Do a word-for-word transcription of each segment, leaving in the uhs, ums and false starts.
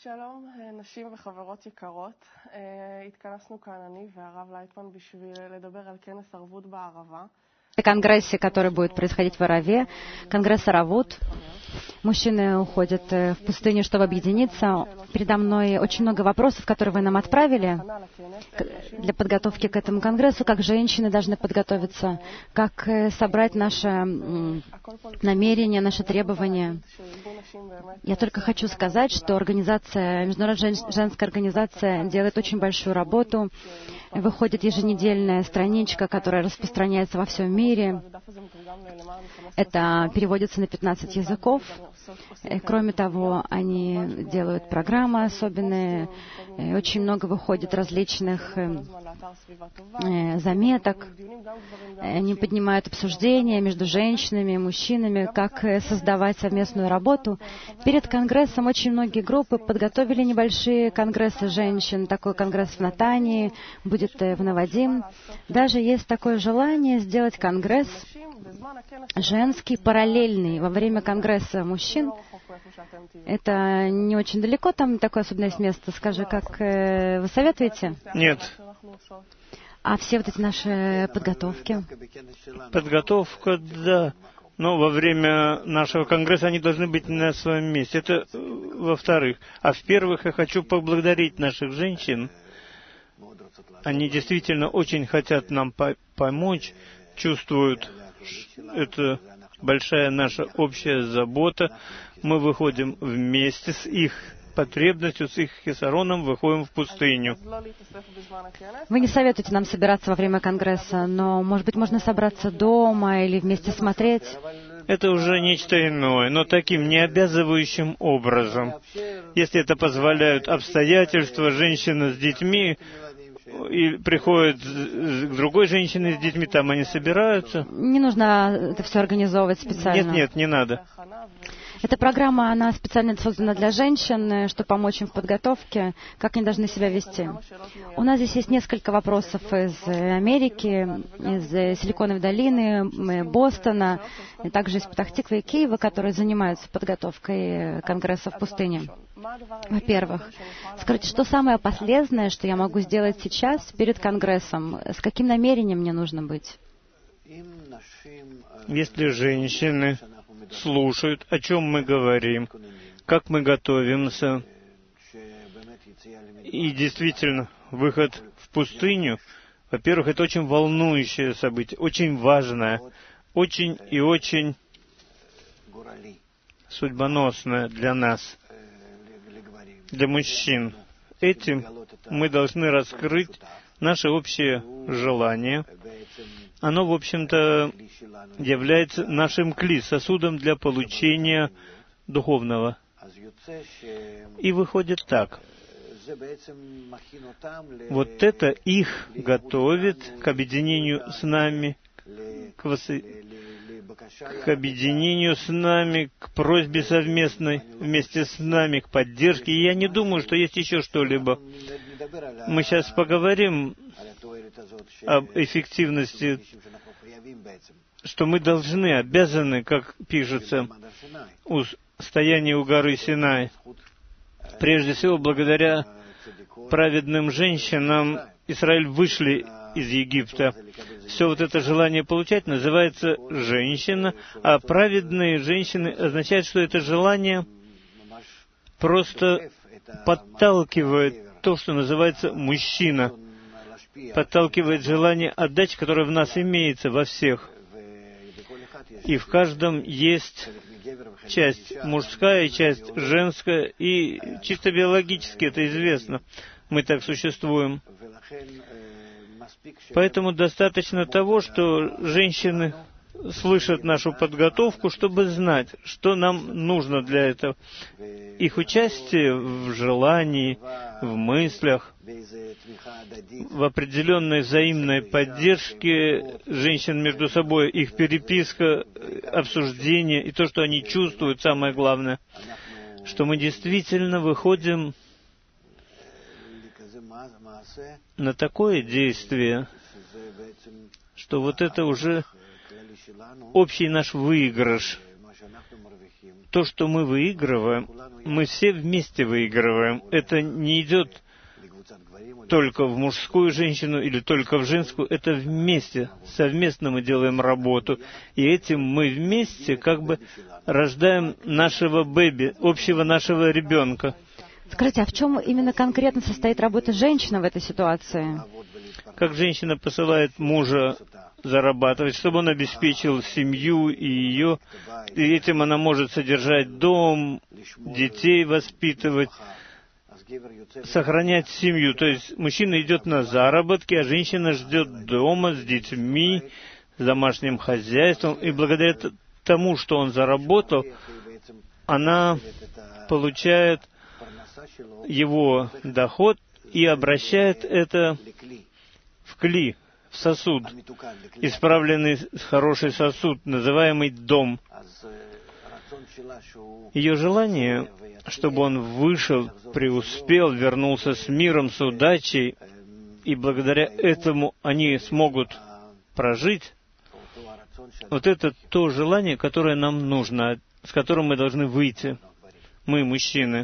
שלום, נשים וחברות יקרות. התכנסנו כאן אני והרב לייטמן בשביל לדבר על כנס ערבות בערבה. Конгрессе, который будет происходить в Араве, конгресс Аравут. Мужчины уходят в пустыню, чтобы объединиться. Передо мной очень много вопросов, которые вы нам отправили для подготовки к этому конгрессу, как женщины должны подготовиться, как собрать наше намерение, наши требования. Я только хочу сказать, что организация, Международная женская организация делает очень большую работу. Выходит еженедельная страничка, которая распространяется во всем мире. Это переводится на пятнадцать языков. Кроме того, они делают программы особенные. Очень много выходит различных заметок. Они поднимают обсуждения между женщинами и мужчинами, как создавать совместную работу. Перед конгрессом очень многие группы подготовили небольшие конгрессы женщин. Такой конгресс в Натании, будет в Навадим. Даже есть такое желание сделать конгресс женский, параллельный во время конгресса мужчин. Это не очень далеко, там такое особенное есть место. Скажи, как э, вы советуете? Нет. А все вот эти наши подготовки? Подготовка, да. Но во время нашего конгресса они должны быть на своем месте. Это во-вторых. А в-первых, я хочу поблагодарить наших женщин. Они действительно очень хотят нам по- помочь, чувствуют, это большая наша общая забота. Мы выходим вместе с их потребностью, с их хисароном, выходим в пустыню. Вы не советуете нам собираться во время конгресса, но, может быть, можно собраться дома или вместе смотреть? Это уже нечто иное, но таким необязывающим образом. Если это позволяют обстоятельства, женщина с детьми, и приходят к другой женщине с детьми, там они собираются. Не нужно это все организовывать специально. Нет, нет, не надо. Эта программа, она специально создана для женщин, чтобы помочь им в подготовке, как они должны себя вести. У нас здесь есть несколько вопросов из Америки, из Силиконовой долины, Бостона, и также из Петах-Тиквы и Киева, которые занимаются подготовкой конгресса в пустыне. Во-первых, скажите, что самое полезное, что я могу сделать сейчас перед конгрессом? С каким намерением мне нужно быть? Если женщины слушают, о чем мы говорим, как мы готовимся, и действительно, выход в пустыню, во-первых, это очень волнующее событие, очень важное, очень и очень судьбоносное для нас, для мужчин. Этим мы должны раскрыть наше общее желание. Оно, в общем-то, является нашим кли, сосудом для получения духовного. И выходит так. Вот это их готовит к объединению с нами, к, вос... к объединению с нами, к просьбе совместной вместе с нами, к поддержке. И я не думаю, что есть еще что-либо. Мы сейчас поговорим об эффективности, что мы должны, обязаны, как пишется, у стояния у горы Синай. Прежде всего, благодаря праведным женщинам Израиль вышли из Египта. Все вот это желание получать называется женщина, а праведные женщины означает, что это желание просто подталкивает то, что называется мужчина, подталкивает желание отдачи, которое в нас имеется во всех. И в каждом есть часть мужская, часть женская, и чисто биологически это известно. Мы так существуем. Поэтому достаточно того, что женщины слышат нашу подготовку, чтобы знать, что нам нужно для этого. Их участие в желании, в мыслях, в определенной взаимной поддержке женщин между собой, их переписка, обсуждение и то, что они чувствуют, самое главное, что мы действительно выходим на такое действие, что вот это уже общий наш выигрыш, то, что мы выигрываем, мы все вместе выигрываем. Это не идет только в мужскую женщину или только в женскую. Это вместе, совместно мы делаем работу. И этим мы вместе как бы рождаем нашего бэби, общего нашего ребенка. Скажите, а в чем именно конкретно состоит работа женщины в этой ситуации? Как женщина посылает мужа зарабатывать, чтобы он обеспечил семью и ее, и этим она может содержать дом, детей воспитывать, сохранять семью. То есть мужчина идет на заработки, а женщина ждет дома с детьми, с домашним хозяйством, и благодаря тому, что он заработал, она получает его доход и обращает это в кли, в сосуд, исправленный хороший сосуд, называемый дом. Ее желание, чтобы он вышел, преуспел, вернулся с миром, с удачей, и благодаря этому они смогут прожить, вот это то желание, которое нам нужно, с которым мы должны выйти, мы, мужчины.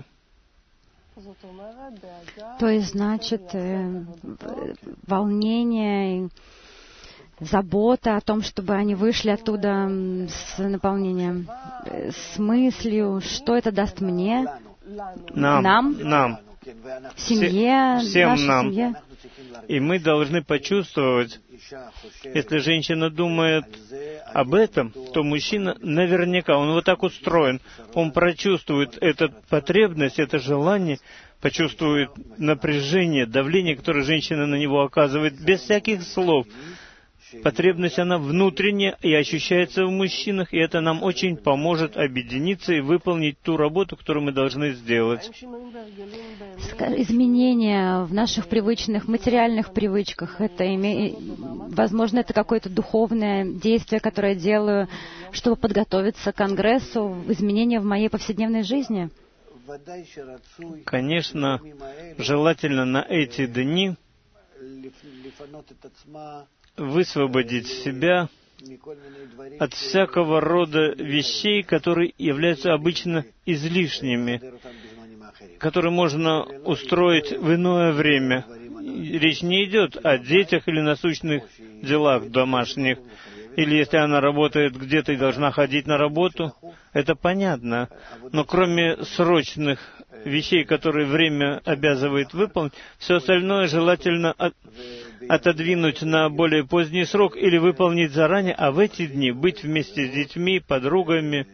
То есть, значит, э, волнение, забота о том, чтобы они вышли оттуда с наполнением, с мыслью, что это даст мне, нам, нам, нам. семье, всем нашей нам. семье. И мы должны почувствовать, если женщина думает об этом, то мужчина наверняка, он вот так устроен, он прочувствует эту потребность, это желание, почувствует напряжение, давление, которое женщина на него оказывает, без всяких слов. Потребность, она внутренняя и ощущается в мужчинах, и это нам очень поможет объединиться и выполнить ту работу, которую мы должны сделать. Изменения в наших привычных, материальных привычках, это име... возможно, это какое-то духовное действие, которое я делаю, чтобы подготовиться к Конгрессу, изменения в моей повседневной жизни? Конечно, желательно на эти дни высвободить себя от всякого рода вещей, которые являются обычно излишними, которые можно устроить в иное время. Речь не идет о детях или насущных делах домашних, или если она работает где-то и должна ходить на работу, это понятно. Но кроме срочных вещей, которые время обязывает выполнить, все остальное желательно от, отодвинуть на более поздний срок или выполнить заранее, а в эти дни быть вместе с детьми, подругами,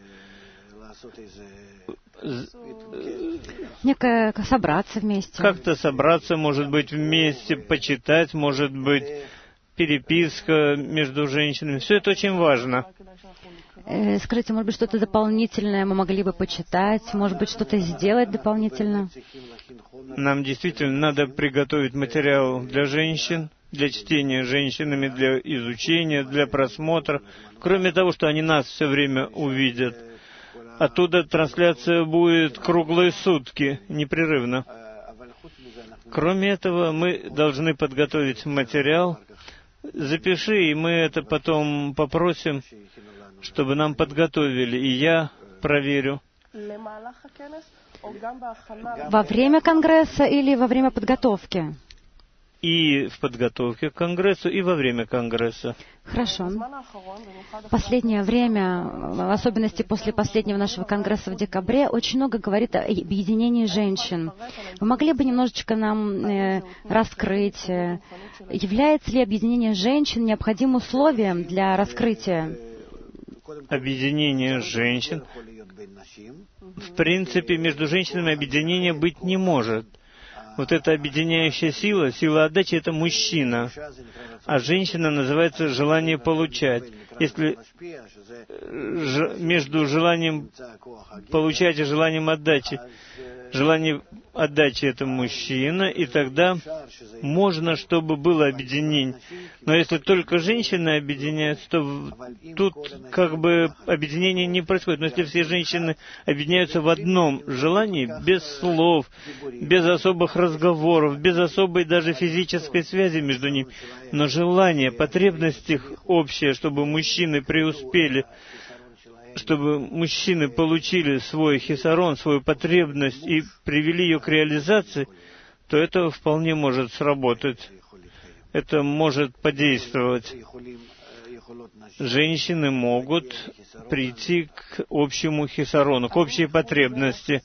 некое собраться вместе. Как-то собраться, может быть, вместе, почитать, может быть, переписка между женщинами. Все это очень важно. Э, скажите, может быть, что-то дополнительное мы могли бы почитать, может быть, что-то сделать дополнительно? Нам действительно надо приготовить материал для женщин, для чтения женщинами, для изучения, для просмотра. Кроме того, что они нас все время увидят. Оттуда трансляция будет круглые сутки, непрерывно. Кроме этого, мы должны подготовить материал. Запиши, и мы это потом попросим, чтобы нам подготовили, и я проверю. Во время Конгресса или во время подготовки? И в подготовке к Конгрессу, и во время Конгресса. Хорошо. В последнее время, в особенности после последнего нашего Конгресса в декабре, очень много говорит о объединении женщин. Вы могли бы немножечко нам э, раскрыть, э, является ли объединение женщин необходимым условием для раскрытия? Объединение женщин. В принципе, между женщинами объединения быть не может. Вот эта объединяющая сила, сила отдачи — это мужчина, а женщина называется желание получать. Если ж, между желанием получать и желанием отдачи, желание отдачи — это мужчина, и тогда можно, чтобы было объединение. Но если только женщины объединяются, то тут как бы объединение не происходит. Но если все женщины объединяются в одном желании, без слов, без особых разговоров, без особой даже физической связи между ними, но желание, потребность их общая, чтобы мужчины преуспели, чтобы мужчины получили свой хисарон, свою потребность и привели ее к реализации, то это вполне может сработать. Это может подействовать. Женщины могут прийти к общему хисарону, к общей потребности.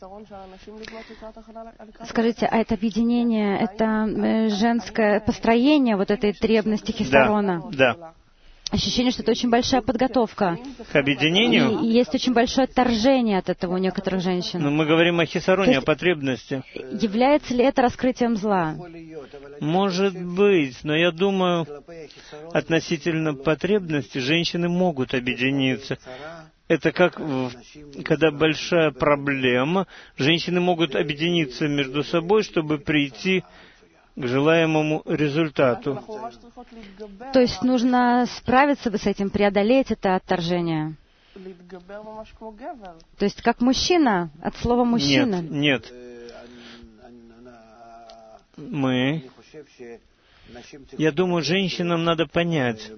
Скажите, а это объединение, это женское построение вот этой требности хисарона? Да, да. Ощущение, что это очень большая подготовка. К объединению? И, и есть очень большое отторжение от этого у некоторых женщин. Но мы говорим о хисароне, о потребности. Является ли это раскрытием зла? Может быть, но я думаю, относительно потребности женщины могут объединиться. Это как, в, когда большая проблема, женщины могут объединиться между собой, чтобы прийти к желаемому результату. То есть нужно справиться с этим, преодолеть это отторжение. То есть как мужчина, от слова мужчина. Нет, нет. Мы... Я думаю, женщинам надо понять,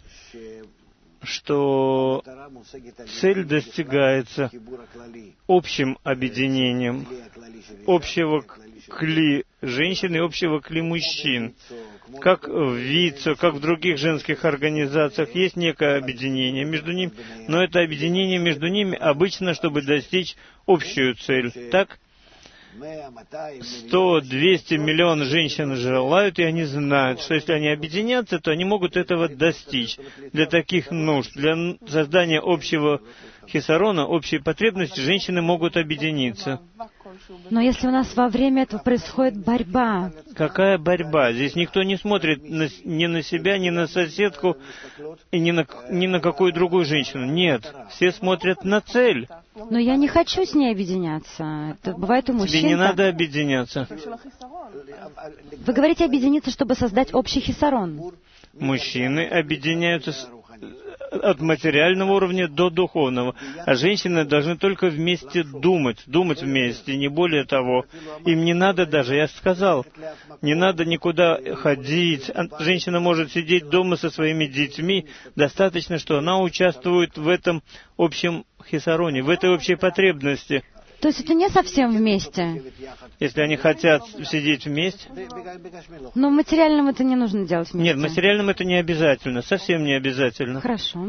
что цель достигается общим объединением общего кли женщин и общего кли мужчин. Как в ВИЦО, как в других женских организациях есть некое объединение между ними, но это объединение между ними обычно, чтобы достичь общую цель. Так? сто-двести миллионов женщин желают, и они знают, что если они объединятся, то они могут этого достичь. Для таких нужд, для создания общего хисарона, общей потребности, женщины могут объединиться. Но если у нас во время этого происходит борьба... Какая борьба? Здесь никто не смотрит на, ни на себя, ни на соседку, и ни на, ни на какую другую женщину. Нет, все смотрят на цель. Но я не хочу с ней объединяться. Это бывает у мужчин. Тебе не надо объединяться. Вы говорите объединиться, чтобы создать общий хисарон. Мужчины объединяются с, от материального уровня до духовного, а женщины должны только вместе думать, думать вместе, не более того. Им не надо даже, я сказал, не надо никуда ходить. Женщина может сидеть дома со своими детьми, достаточно, что она участвует в этом общем хисароне, в этой общей потребности. То есть это не совсем вместе? Если они хотят сидеть вместе. Но материальным это не нужно делать вместе? Нет, материальным это не обязательно, совсем не обязательно. Хорошо.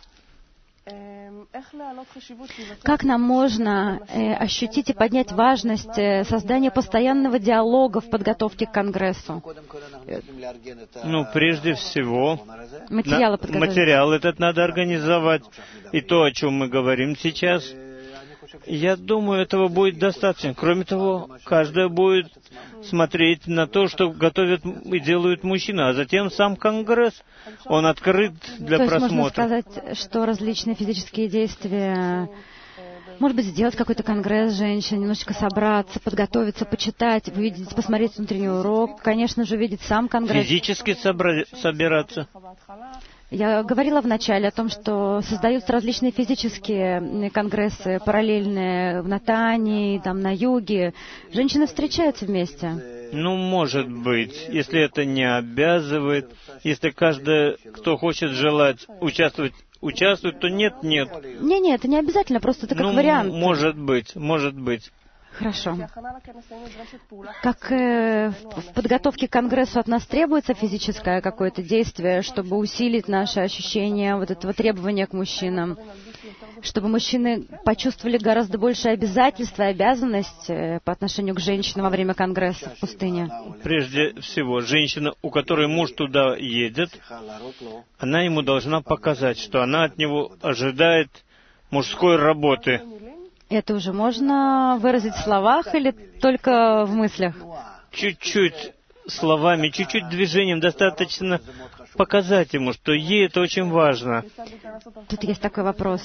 Как нам можно э, ощутить и поднять важность э, создания постоянного диалога в подготовке к Конгрессу? Ну, прежде всего, Материалы на, материал этот надо организовать. И то, о чем мы говорим сейчас, я думаю, этого будет достаточно. Кроме того, каждая будет смотреть на то, что готовят и делают мужчины, а затем сам Конгресс, он открыт для то просмотра. Можно сказать, что различные физические действия, может быть, сделать какой-то конгресс женщин, немножечко собраться, подготовиться, почитать, увидеть, посмотреть внутренний урок, конечно же, увидеть сам конгресс. Физически собра... собираться. Я говорила вначале о том, что создаются различные физические конгрессы, параллельные в Натании, там, на юге. Женщины встречаются вместе. Ну, может быть, если это не обязывает, если каждый, кто хочет желать участвовать, участвует, то нет, нет. Не-не, это не обязательно, просто это как ну, вариант. может быть, может быть. Хорошо. Как э, в подготовке к Конгрессу от нас требуется физическое какое-то действие, чтобы усилить наше ощущение вот этого требования к мужчинам, чтобы мужчины почувствовали гораздо больше обязательства и обязанность э, по отношению к женщинам во время Конгресса в пустыне? Прежде всего, женщина, у которой муж туда едет, она ему должна показать, что она от него ожидает мужской работы. Это уже можно выразить в словах или только в мыслях? Чуть-чуть словами, чуть-чуть движением достаточно показать ему, что ей это очень важно. Тут есть такой вопрос.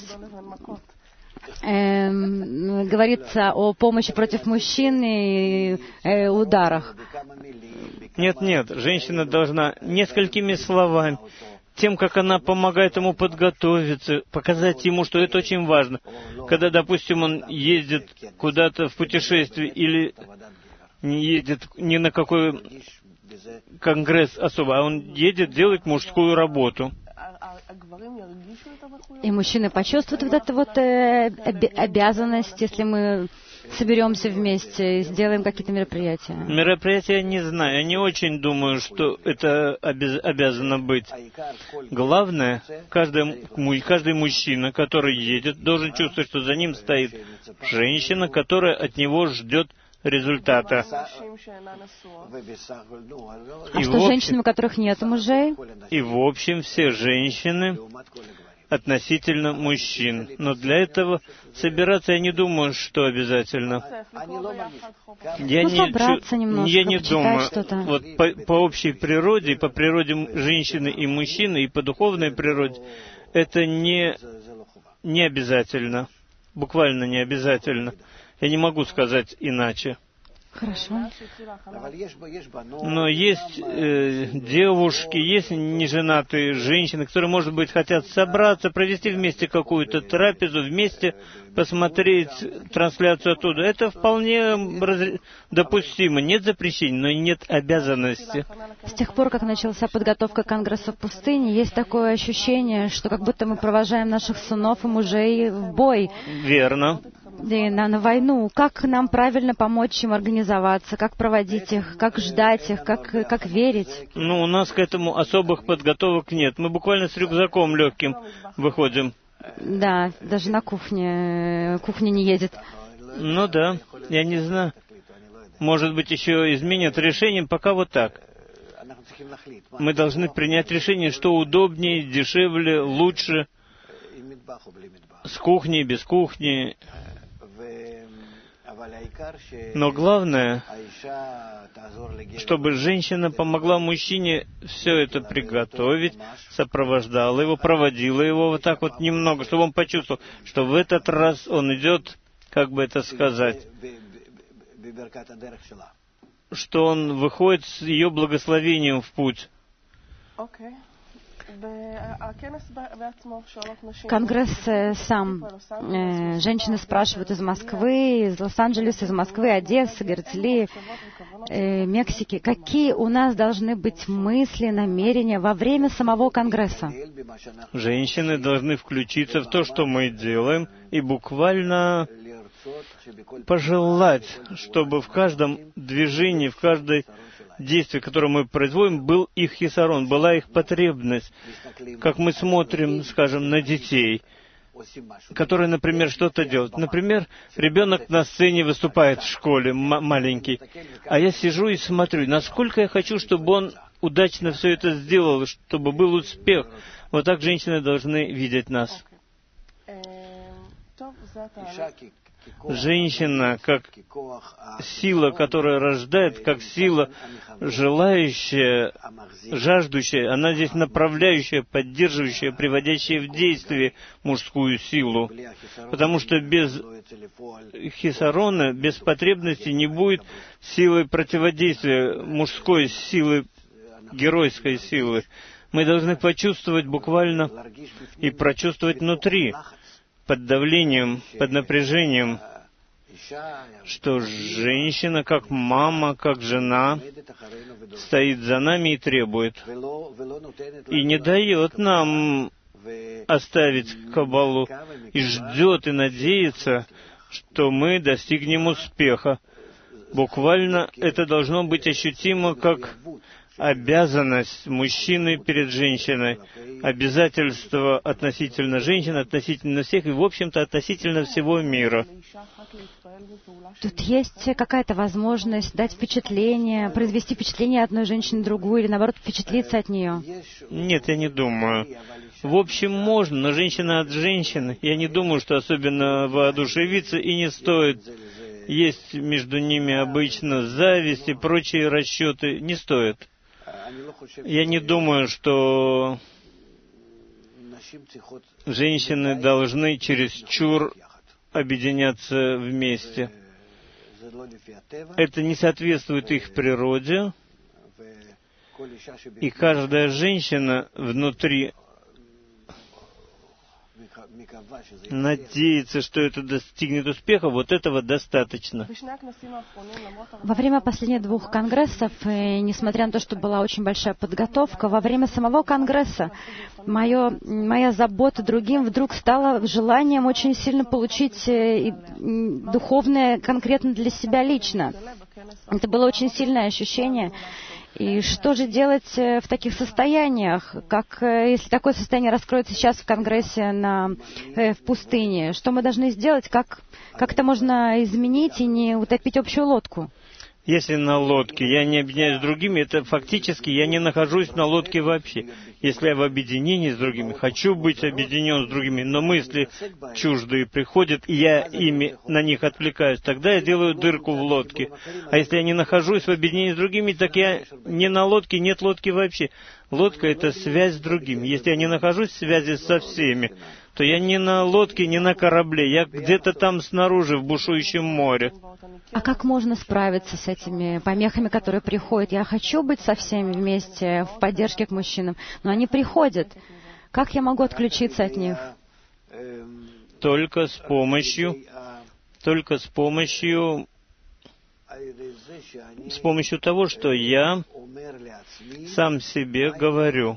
Эм, говорится о помощи против мужчин и э, ударах. Нет-нет, женщина должна несколькими словами, тем, как она помогает ему подготовиться, показать ему, что это очень важно. Когда, допустим, он ездит куда-то в путешествие или не едет ни на какой конгресс особо, а он едет делать мужскую работу. И мужчины почувствуют вот эту вот э, оби- обязанность, если мы соберемся вместе и сделаем какие-то мероприятия. Мероприятия я не знаю. Я не очень думаю, что это обяз- обязано быть. Главное, каждый, му- каждый мужчина, который едет, должен чувствовать, что за ним стоит женщина, которая от него ждет результата. А И что в с общем- женщинами, у которых нет мужей? И в общем все женщины относительно мужчин. Но для этого собираться я не думаю, что обязательно. Я Ну, не, собраться чу- немножко, я не почитать думаю. что-то. Вот по, по общей природе, по природе м- женщины и мужчины, и по духовной природе, это не, не обязательно. Буквально не обязательно. Я не могу сказать иначе. Хорошо. Но есть э, девушки, есть неженатые женщины, которые, может быть, хотят собраться, провести вместе какую-то трапезу, вместе посмотреть трансляцию оттуда. Это вполне раз- допустимо. Нет запрещений, но и нет обязанности. С тех пор, как началась подготовка к Конгрессу в пустыне, есть такое ощущение, что как будто мы провожаем наших сынов и мужей в бой. Верно. И на, на войну. Как нам правильно помочь им организоваться, как проводить их, как ждать их, как, как верить? Ну, у нас к этому особых подготовок нет. Мы буквально с рюкзаком легким выходим. Да, даже на кухне, кухня не едет. Ну да, я не знаю. Может быть, еще изменят решение, пока вот так. Мы должны принять решение, что удобнее, дешевле, лучше, с кухней, без кухни. Но главное, чтобы женщина помогла мужчине все это приготовить, сопровождала его, проводила его вот так вот немного, чтобы он почувствовал, что в этот раз он идет, как бы это сказать, что он выходит с ее благословением в путь. Конгресс э, сам. Э, женщины спрашивают из Москвы, из Лос-Анджелеса, из Москвы, Одессы, Герцли, э, Мексики. Какие у нас должны быть мысли, намерения во время самого Конгресса? Женщины должны включиться в то, что мы делаем, и буквально пожелать, чтобы в каждом движении, в каждой действие, которое мы производим, был их хисарон, была их потребность. Как мы смотрим, скажем, на детей, которые, например, что-то делают. Например, ребенок на сцене выступает в школе, м- маленький, а я сижу и смотрю, насколько я хочу, чтобы он удачно все это сделал, чтобы был успех. Вот так женщины должны видеть нас. Женщина, как сила, которая рождает, как сила желающая, жаждущая, она здесь направляющая, поддерживающая, приводящая в действие мужскую силу. Потому что без хисарона, без потребности не будет силы противодействия, мужской силы, геройской силы. Мы должны почувствовать буквально и прочувствовать внутри, под давлением, под напряжением, что женщина, как мама, как жена, стоит за нами и требует, и не дает нам оставить кабалу, и ждет и надеется, что мы достигнем успеха. Буквально это должно быть ощутимо как обязанность мужчины перед женщиной, обязательство относительно женщин, относительно всех и, в общем-то, относительно всего мира. Тут есть какая-то возможность дать впечатление, произвести впечатление одной женщины на другую, или, наоборот, впечатлиться от нее? Нет, я не думаю. В общем, можно, но женщина от женщины. Я не думаю, что особенно воодушевиться, и не стоит. Есть между ними обычно зависть и прочие расчеты. Не стоит. Я не думаю, что женщины должны чересчур объединяться вместе. Это не соответствует их природе, и каждая женщина внутри надеется, что это достигнет успеха, вот этого достаточно. Во время последних двух конгрессов, и несмотря на то, что была очень большая подготовка, во время самого конгресса мое, моя забота другим вдруг стала желанием очень сильно получить духовное конкретно для себя лично. Это было очень сильное ощущение. И что же делать в таких состояниях, как если такое состояние раскроется сейчас в Конгрессе на, в пустыне? Что мы должны сделать? Как, как это можно изменить и не утопить общую лодку? Если на лодке я не объединяюсь с другими, это фактически я не нахожусь на лодке вообще. Если я в объединении с другими, хочу быть объединен с другими, но мысли чуждые приходят, и я ими на них отвлекаюсь, тогда я делаю дырку в лодке. А если я не нахожусь в объединении с другими, так я не на лодке, нет лодки вообще. Лодка — это связь с другими. Если я не нахожусь в связи со всеми, то я не на лодке, не на корабле, я где-то там снаружи, в бушующем море. А как можно справиться с этими помехами, которые приходят? Я хочу быть со всеми вместе, в поддержке к мужчинам, но они приходят. Как я могу отключиться от них? Только с помощью, только с помощью, с помощью того, что я сам себе говорю.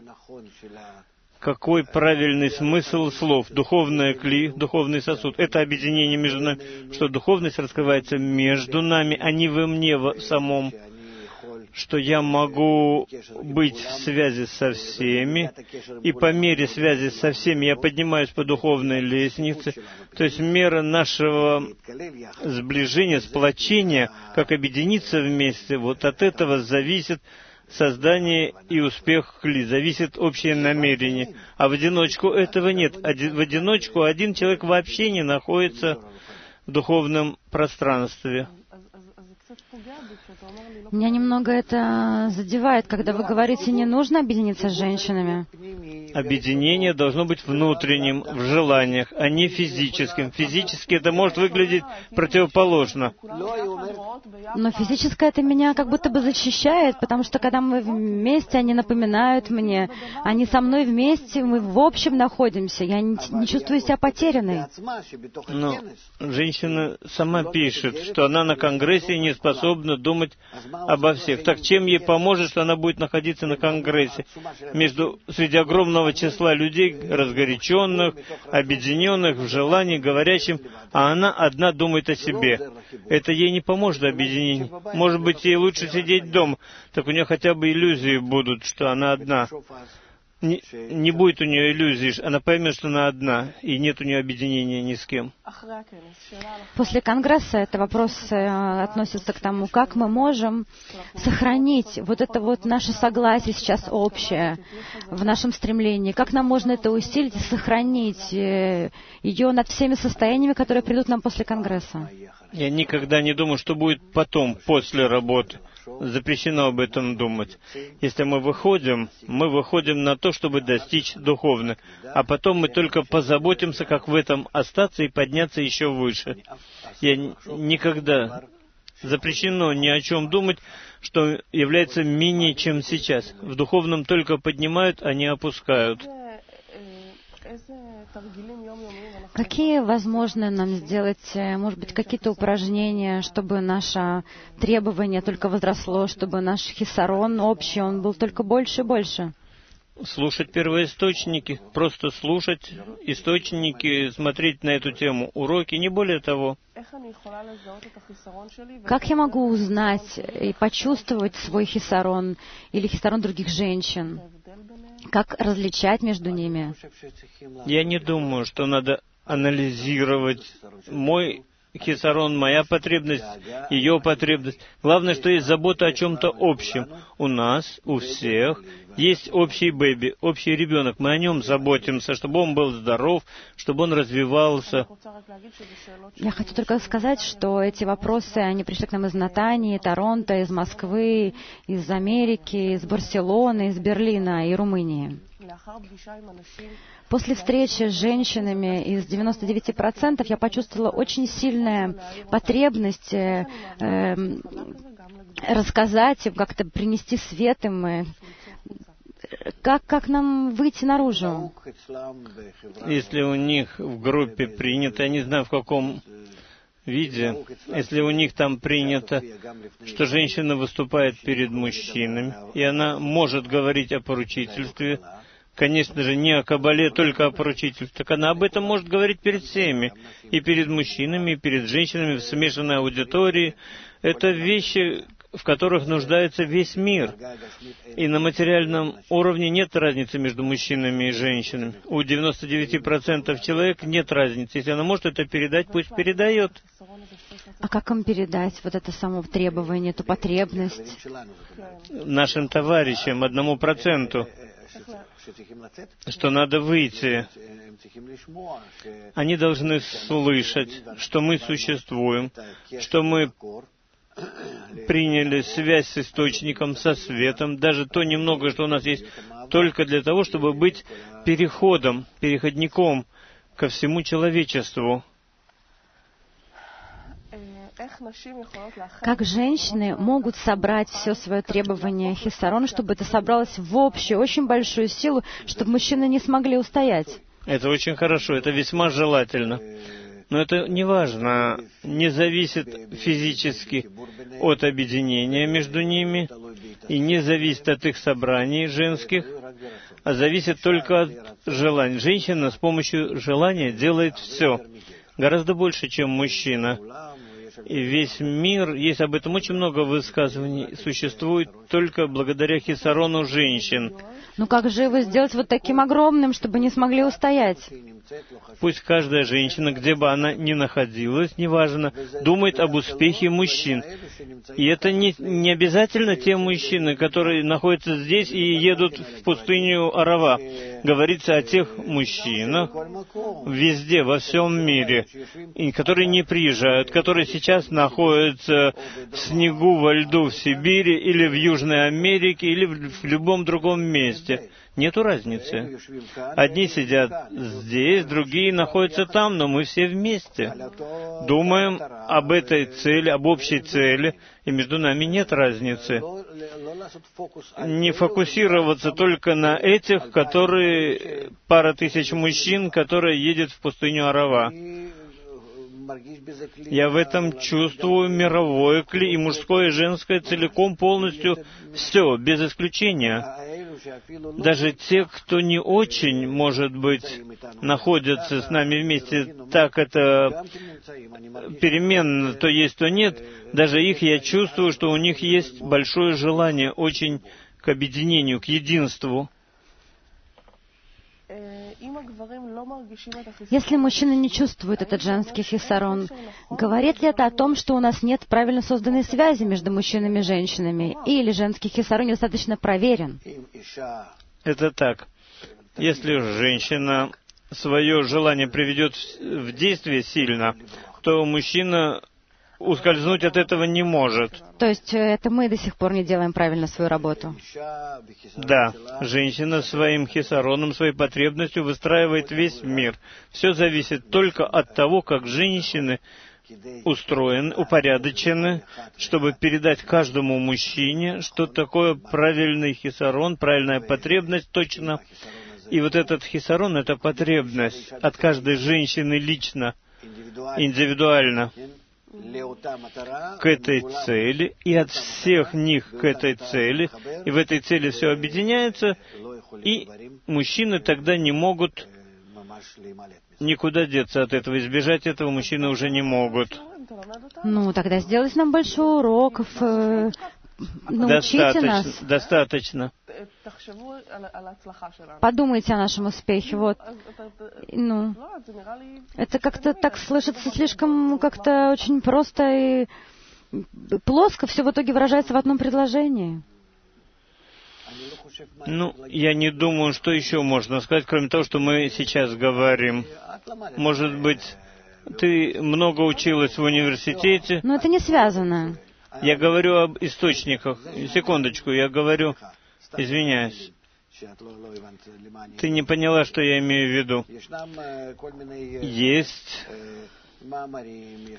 Какой правильный смысл слов? Духовное кли, духовный сосуд. Это объединение между нами, что духовность раскрывается между нами, а не во мне в самом. Что я могу быть в связи со всеми, и по мере связи со всеми я поднимаюсь по духовной лестнице. То есть мера нашего сближения, сплочения, как объединиться вместе, вот от этого зависит создание и успех кли, зависит общее намерение. А в одиночку этого нет. Один, в одиночку один человек вообще не находится в духовном пространстве. Меня немного это задевает, когда вы говорите, не нужно объединиться с женщинами. Объединение должно быть внутренним, в желаниях, а не физическим. Физически это может выглядеть противоположно. Но физическое это меня как будто бы защищает, потому что когда мы вместе, они напоминают мне, они со мной вместе, мы в общем находимся, я не, не чувствую себя потерянной. Но женщина сама пишет, что она на конгрессе не способна думать обо всех. Так чем ей поможет, что она будет находиться на конгрессе между, среди огромного числа людей, разгоряченных, объединенных в желании, говорящим, а она одна думает о себе. Это ей не поможет объединению. Может быть, ей лучше сидеть дома, так у нее хотя бы иллюзии будут, что она одна. Не, не будет у нее иллюзий, она поймет, что она одна, и нет у нее объединения ни с кем. После Конгресса это вопрос относится к тому, как мы можем сохранить вот это вот наше согласие сейчас общее в нашем стремлении, как нам можно это усилить и сохранить ее над всеми состояниями, которые придут нам после Конгресса. Я никогда не думаю, что будет потом, после работы. Запрещено об этом думать. Если мы выходим, мы выходим на то, чтобы достичь духовно, а потом мы только позаботимся, как в этом остаться и подняться еще выше. Я никогда запрещено ни о чем думать, что является менее, чем сейчас. В духовном только поднимают, а не опускают. Какие возможны нам сделать, может быть, какие-то упражнения, чтобы наше требование только возросло, чтобы наш хисарон общий, он был только больше и больше? Слушать первоисточники, просто слушать источники, смотреть на эту тему, уроки, не более того. Как я могу узнать и почувствовать свой хисарон или хисарон других женщин? Как различать между ними? Я не думаю, что надо анализировать мой хисарон, моя потребность, ее потребность. Главное, что есть забота о чем-то общем. У нас, у всех, есть общий бэби, общий ребенок. Мы о нем заботимся, чтобы он был здоров, чтобы он развивался. Я хочу только сказать, что эти вопросы, они пришли к нам из Натании, Торонто, из Москвы, из Америки, из Барселоны, из Берлина и Румынии. После встречи с женщинами из девяноста девяти процентов я почувствовала очень сильную потребность э, э, рассказать им, как-то принести свет им, э, как, как нам выйти наружу? Если у них в группе принято, я не знаю в каком виде, если у них там принято, что женщина выступает перед мужчинами, и она может говорить о поручительстве, конечно же, не о кабале, только о поручительстве, так она об этом может говорить перед всеми, и перед мужчинами, и перед женщинами в смешанной аудитории. Это вещи, в которых нуждается весь мир. И на материальном уровне нет разницы между мужчинами и женщинами. У девяноста девяти процентов человек нет разницы. Если она может это передать, пусть передает. А как им передать вот это само требование, эту потребность? Нашим товарищам, одному проценту, что надо выйти. Они должны слышать, что мы существуем, что мы приняли связь с источником, со светом, даже то немногое, что у нас есть, только для того, чтобы быть переходом, переходником ко всему человечеству. Как женщины могут собрать все свое требование хисарон, чтобы это собралось в общую, очень большую силу, чтобы мужчины не смогли устоять? Это очень хорошо, это весьма желательно. Но это не важно, не зависит физически от объединения между ними и не зависит от их собраний женских, а зависит только от желаний. Женщина с помощью желания делает все, гораздо больше, чем мужчина. И весь мир, есть об этом очень много высказываний, существует только благодаря хисарону женщин. Ну как же его сделать вот таким огромным, чтобы не смогли устоять? Пусть каждая женщина, где бы она ни находилась, неважно, думает об успехе мужчин. И это не, не обязательно те мужчины, которые находятся здесь и едут в пустыню Арава. Говорится о тех мужчинах везде, во всем мире, и которые не приезжают, которые сейчас находятся в снегу, во льду в Сибири или в Южной Америке или в любом другом месте. Нету разницы. Одни сидят здесь, другие находятся там, но мы все вместе. Думаем об этой цели, об общей цели, и между нами нет разницы. Не фокусироваться только на этих, которые, пара тысяч мужчин, которые едет в пустыню Арава. Я в этом чувствую мировое кли, и мужское, и женское целиком, полностью, все, без исключения. Даже те, кто не очень, может быть, находятся с нами вместе, так это переменно, то есть, то нет, даже их я чувствую, что у них есть большое желание очень к объединению, к единству. Если мужчина не чувствует этот женский хисарон, говорит ли это о том, что у нас нет правильно созданной связи между мужчинами и женщинами, или женский хисарон недостаточно проверен? Это так. Если женщина свое желание приведет в действие сильно, то мужчина ускользнуть от этого не может. То есть это мы до сих пор не делаем правильно свою работу? Да, женщина своим хисароном, своей потребностью выстраивает весь мир. Все зависит только от того, как женщины устроены, упорядочены, чтобы передать каждому мужчине, что такое правильный хисарон, правильная потребность точно. И вот этот хисарон, эта потребность от каждой женщины лично, индивидуально, к этой цели, и от всех них к этой цели, и в этой цели все объединяется, и мужчины тогда не могут никуда деться от этого, избежать этого мужчины уже не могут. Ну, тогда сделать нам больше уроков, э, научите достаточно, нас. Достаточно. Подумайте о нашем успехе, вот. Ну, это как-то так слышится слишком как-то очень просто и плоско, все в итоге выражается в одном предложении. Ну, я не думаю, что еще можно сказать, кроме того, что мы сейчас говорим. Может быть, ты много училась в университете? Но это не связано. Я говорю об источниках. Секундочку, я говорю... Извиняюсь. Ты не поняла, что я имею в виду. Есть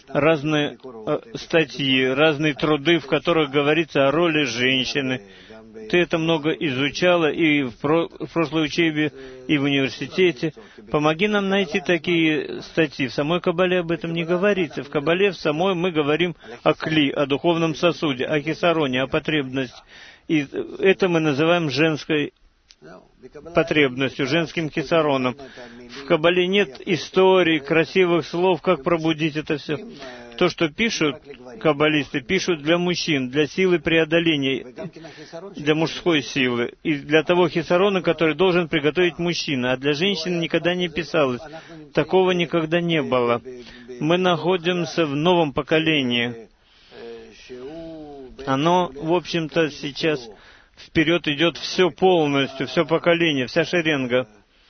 разные э, статьи, разные труды, в которых говорится о роли женщины, Ты это много изучала и в, про, в прошлой учебе, и в университете. Помоги нам найти такие статьи. В самой Кабале об этом не говорится. В Кабале в самой мы говорим о кли, о духовном сосуде, о хисароне, о потребности. И это мы называем женской потребностью, женским хисароном. В Кабале нет историй, красивых слов, как пробудить это все. То, что пишут каббалисты, пишут для мужчин, для силы преодоления, для мужской силы, и для того хисарона, который должен приготовить мужчина, а для женщин никогда не писалось. Такого никогда не было. Мы находимся в новом поколении. Оно, в общем-то, сейчас вперед идет все полностью, все поколение, вся шеренга,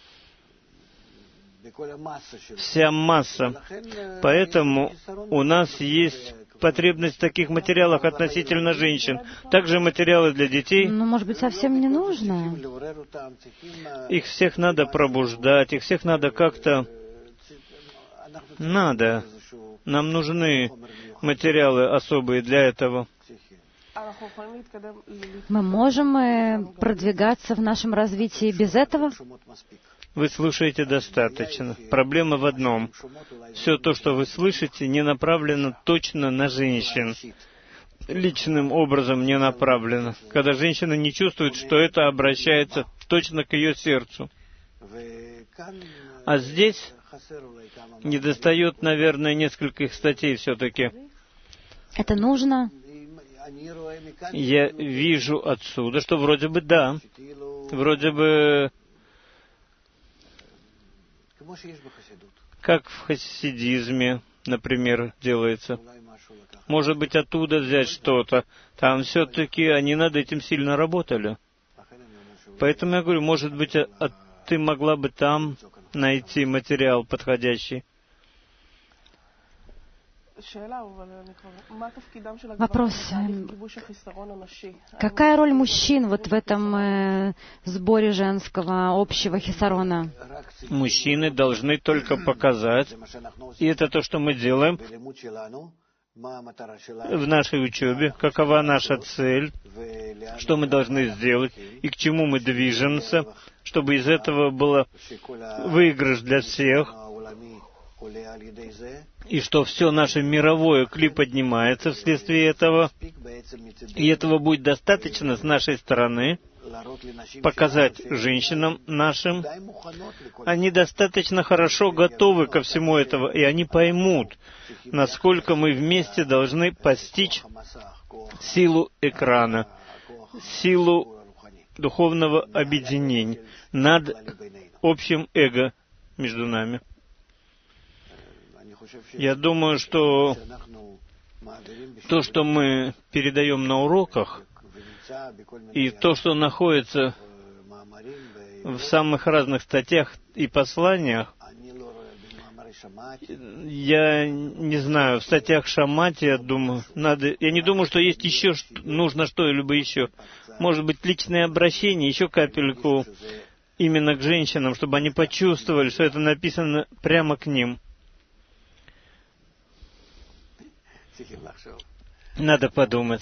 вся масса. Поэтому у нас есть потребность в таких материалах относительно женщин. Также материалы для детей. Ну, может быть, совсем не нужно. Их всех надо пробуждать, их всех надо как-то... Надо. Нам нужны материалы особые для этого. Мы можем э, продвигаться в нашем развитии без этого? Вы слушаете достаточно. Проблема в одном. Все то, что вы слышите, не направлено точно на женщин. Личным образом не направлено. Когда женщина не чувствует, что это обращается точно к ее сердцу. А здесь недостает, наверное, нескольких статей все-таки. Это нужно? Я вижу отсюда, что вроде бы да. Вроде бы... Как в хасидизме, например, делается. Может быть, оттуда взять что-то. Там все-таки они над этим сильно работали. Поэтому я говорю, может быть, а, а ты могла бы там найти материал подходящий. Вопрос. Какая роль мужчин вот в этом э, сборе женского общего хисарона? Мужчины должны только показать, и это то, что мы делаем в нашей учебе, какова наша цель, что мы должны сделать и к чему мы движемся, чтобы из этого был выигрыш для всех, и что все наше мировое кли поднимается вследствие этого, и этого будет достаточно с нашей стороны показать женщинам нашим, они достаточно хорошо готовы ко всему этому, и они поймут, насколько мы вместе должны постичь силу экрана, силу духовного объединения над общим эго между нами. Я думаю, что то, что мы передаем на уроках, и то, что находится в самых разных статьях и посланиях, я не знаю, в статьях Шамати, я думаю, надо... Я не думаю, что есть еще, нужно что-либо еще. Может быть, личное обращение, еще капельку именно к женщинам, чтобы они почувствовали, что это написано прямо к ним. Надо подумать.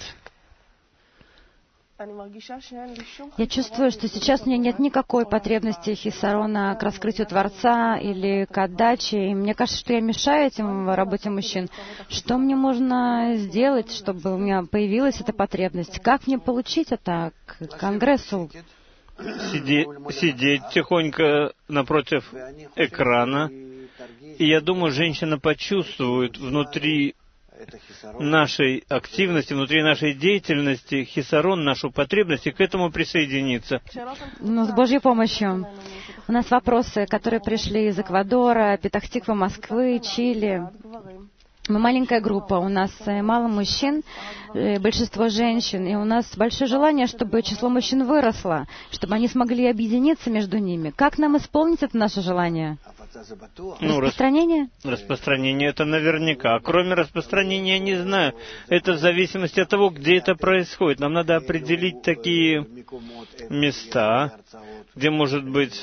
Я чувствую, что сейчас у меня нет никакой потребности хисарона к раскрытию Творца или к отдаче. И мне кажется, что я мешаю этим в работе мужчин. Что мне можно сделать, чтобы у меня появилась эта потребность? Как мне получить это к Конгрессу? Сиди, сидеть тихонько напротив экрана. И я думаю, женщина почувствует внутри нашей активности, внутри нашей деятельности, хисарон, нашу потребность, и к этому присоединиться. Ну, с Божьей помощью. У нас вопросы, которые пришли из Эквадора, Петахтиква, Москвы, Чили. Мы маленькая группа, у нас мало мужчин, большинство женщин, и у нас большое желание, чтобы число мужчин выросло, чтобы они смогли объединиться между ними. Как нам исполнить это наше желание? Ну, распространение? Распространение это наверняка. Кроме распространения, я не знаю. Это в зависимости от того, где это происходит. Нам надо определить такие места, где, может быть,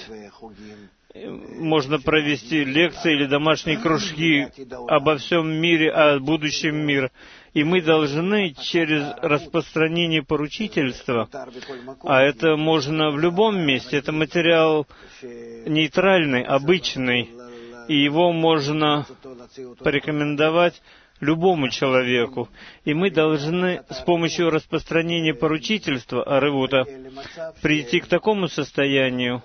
можно провести лекции или домашние кружки обо всем мире, о будущем мира. И мы должны через распространение поручительства, а это можно в любом месте, это материал нейтральный, обычный, и его можно порекомендовать любому человеку. И мы должны с помощью распространения поручительства Аревута прийти к такому состоянию,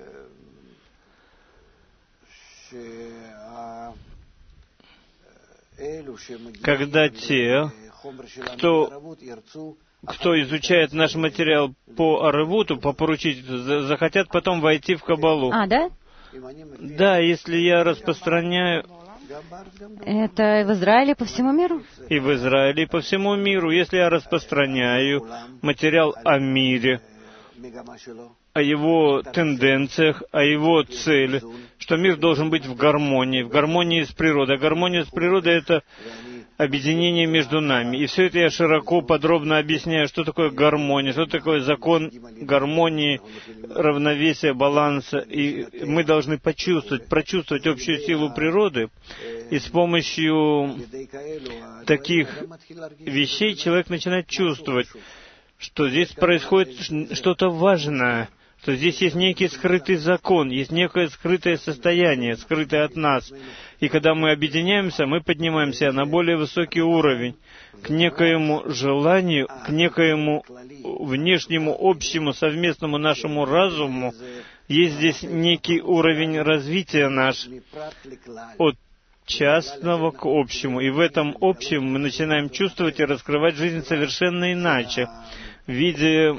когда те, кто, кто изучает наш материал по Аревуту, по поручительству, захотят потом войти в Каббалу. А, да? Да, если я распространяю... Это в Израиле по всему миру? И в Израиле, и по всему миру. Если я распространяю материал о мире, о его тенденциях, о его цели, что мир должен быть в гармонии, в гармонии с природой. А гармония с природой — это объединение между нами. И все это я широко, подробно объясняю, что такое гармония, что такое закон гармонии, равновесия, баланса. И мы должны почувствовать, прочувствовать общую силу природы. И с помощью таких вещей человек начинает чувствовать, что здесь происходит что-то важное, что здесь есть некий скрытый закон, есть некое скрытое состояние, скрытое от нас. И когда мы объединяемся, мы поднимаемся на более высокий уровень, к некоему желанию, к некоему внешнему, общему, совместному нашему разуму. Есть здесь некий уровень развития наш от частного к общему. И в этом общем мы начинаем чувствовать и раскрывать жизнь совершенно иначе, в виде,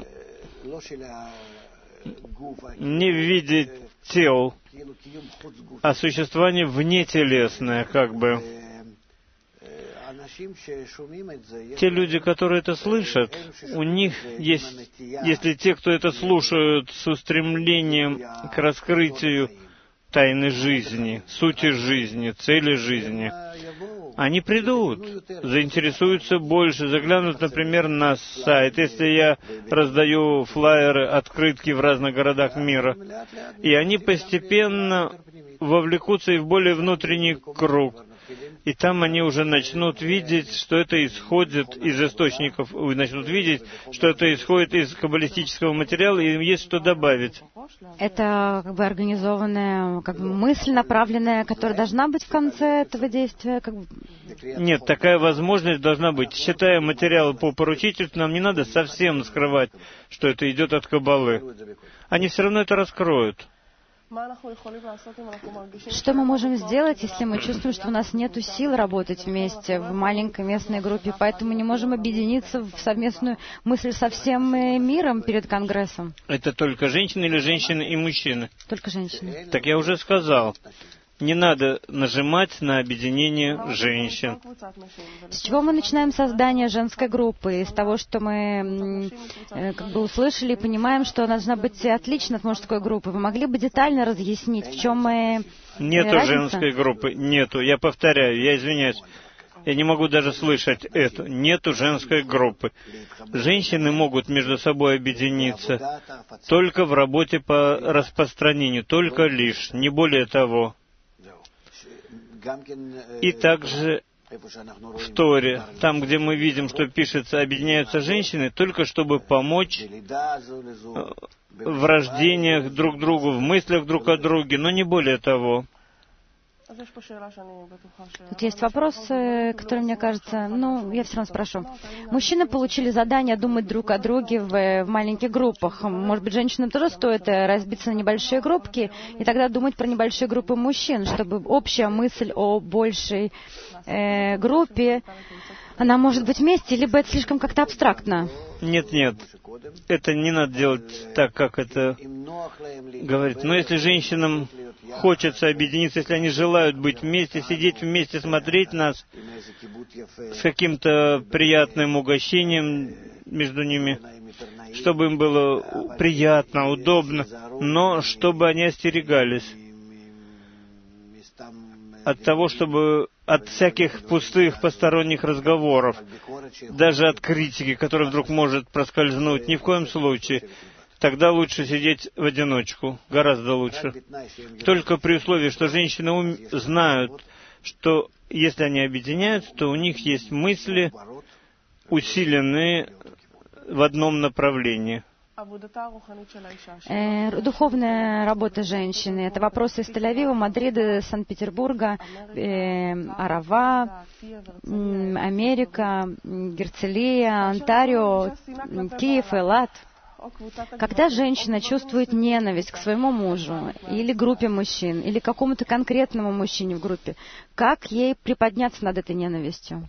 не в виде тел, а существование внетелесное, как бы. Те люди, которые это слышат, у них есть, если те, кто это слушают с устремлением к раскрытию тайны жизни, сути жизни, цели жизни, они придут, заинтересуются больше, заглянут, например, на сайт. Если я раздаю флаеры, открытки в разных городах мира, и они постепенно вовлекутся и в более внутренний круг. И там они уже начнут видеть, что это исходит из источников, начнут видеть, что это исходит из каббалистического материала, и им есть что добавить. Это как бы организованная как бы мысль, направленная, которая должна быть в конце этого действия? Как бы... Нет, такая возможность должна быть. Читая материалы по поручительству, нам не надо совсем скрывать, что это идет от Каббалы. Они все равно это раскроют. Что мы можем сделать, если мы чувствуем, что у нас нет сил работать вместе в маленькой местной группе, поэтому не можем объединиться в совместную мысль со всем миром перед Конгрессом? Это только женщины или женщины и мужчины? Только женщины. Так я уже сказал. Не надо нажимать на объединение женщин. С чего мы начинаем создание женской группы? Из того, что мы э, как бы услышали и понимаем, что она должна быть отлична от мужской группы. Вы могли бы детально разъяснить, в чем мы... Нету разница? женской группы. Нету. Я повторяю, я извиняюсь. Я не могу даже слышать это. Нету женской группы. Женщины могут между собой объединиться только в работе по распространению, только лишь, не более того. И также в Торе, там, где мы видим, что пишется «объединяются женщины», только чтобы помочь в рождениях друг другу, в мыслях друг о друге, но не более того. Тут есть вопрос, который, мне кажется, ну, я все равно спрошу. Мужчины получили задание думать друг о друге в, в маленьких группах. Может быть, женщинам тоже стоит разбиться на небольшие группки и тогда думать про небольшие группы мужчин, чтобы общая мысль о большей э, группе, она может быть вместе, либо это слишком как-то абстрактно? Нет, нет. Это не надо делать так, как это говорит. Но если женщинам хочется объединиться, если они желают быть вместе, сидеть вместе, смотреть нас с каким-то приятным угощением между ними, чтобы им было приятно, удобно, но чтобы они остерегались от того, чтобы от всяких пустых посторонних разговоров, даже от критики, которая вдруг может проскользнуть, ни в коем случае. Тогда лучше сидеть в одиночку, гораздо лучше. Только при условии, что женщины ум... знают что если они объединяются, то у них есть мысли, усиленные в одном направлении. Э, духовная работа женщины — это вопросы из Тель-Авива, Мадрида, Санкт-Петербурга, э, Арава, м, Америка, Герцелия, Онтарио, Киев, Элат. Когда женщина чувствует ненависть к своему мужу или группе мужчин, или какому-то конкретному мужчине в группе, как ей приподняться над этой ненавистью?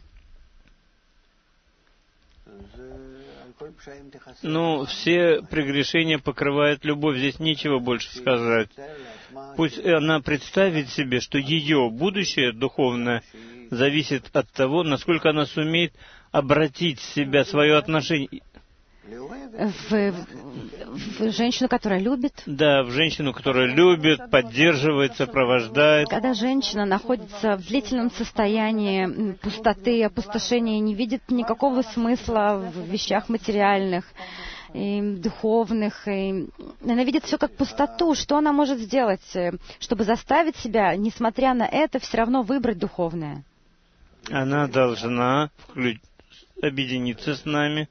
Ну, все прегрешения покрывает любовь, здесь нечего больше сказать. Пусть она представит себе, что ее будущее духовное зависит от того, насколько она сумеет обратить в себя свое отношение. В, в женщину, которая любит? Да, в женщину, которая любит, поддерживает, сопровождает. Когда женщина находится в длительном состоянии пустоты, опустошения, не видит никакого смысла в вещах материальных, и духовных, и она видит все как пустоту, что она может сделать, чтобы заставить себя, несмотря на это, все равно выбрать духовное? Она должна вклю... объединиться с нами.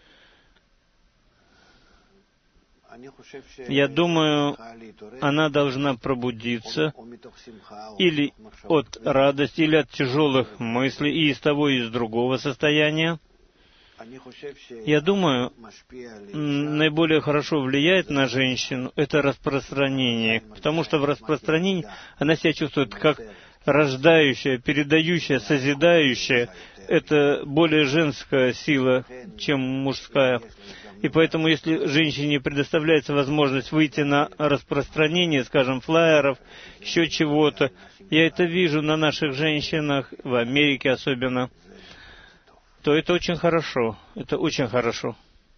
Я думаю, она должна пробудиться или от радости, или от тяжелых мыслей, и из того, и из другого состояния. Я думаю, наиболее хорошо влияет на женщину это распространение, потому что в распространении она себя чувствует как рождающая, передающая, созидающая. Это более женская сила, чем мужская. И поэтому, если женщине предоставляется возможность выйти на распространение, скажем, флаеров, еще чего-то, я это вижу на наших женщинах, в Америке особенно, то это очень хорошо. Это очень хорошо.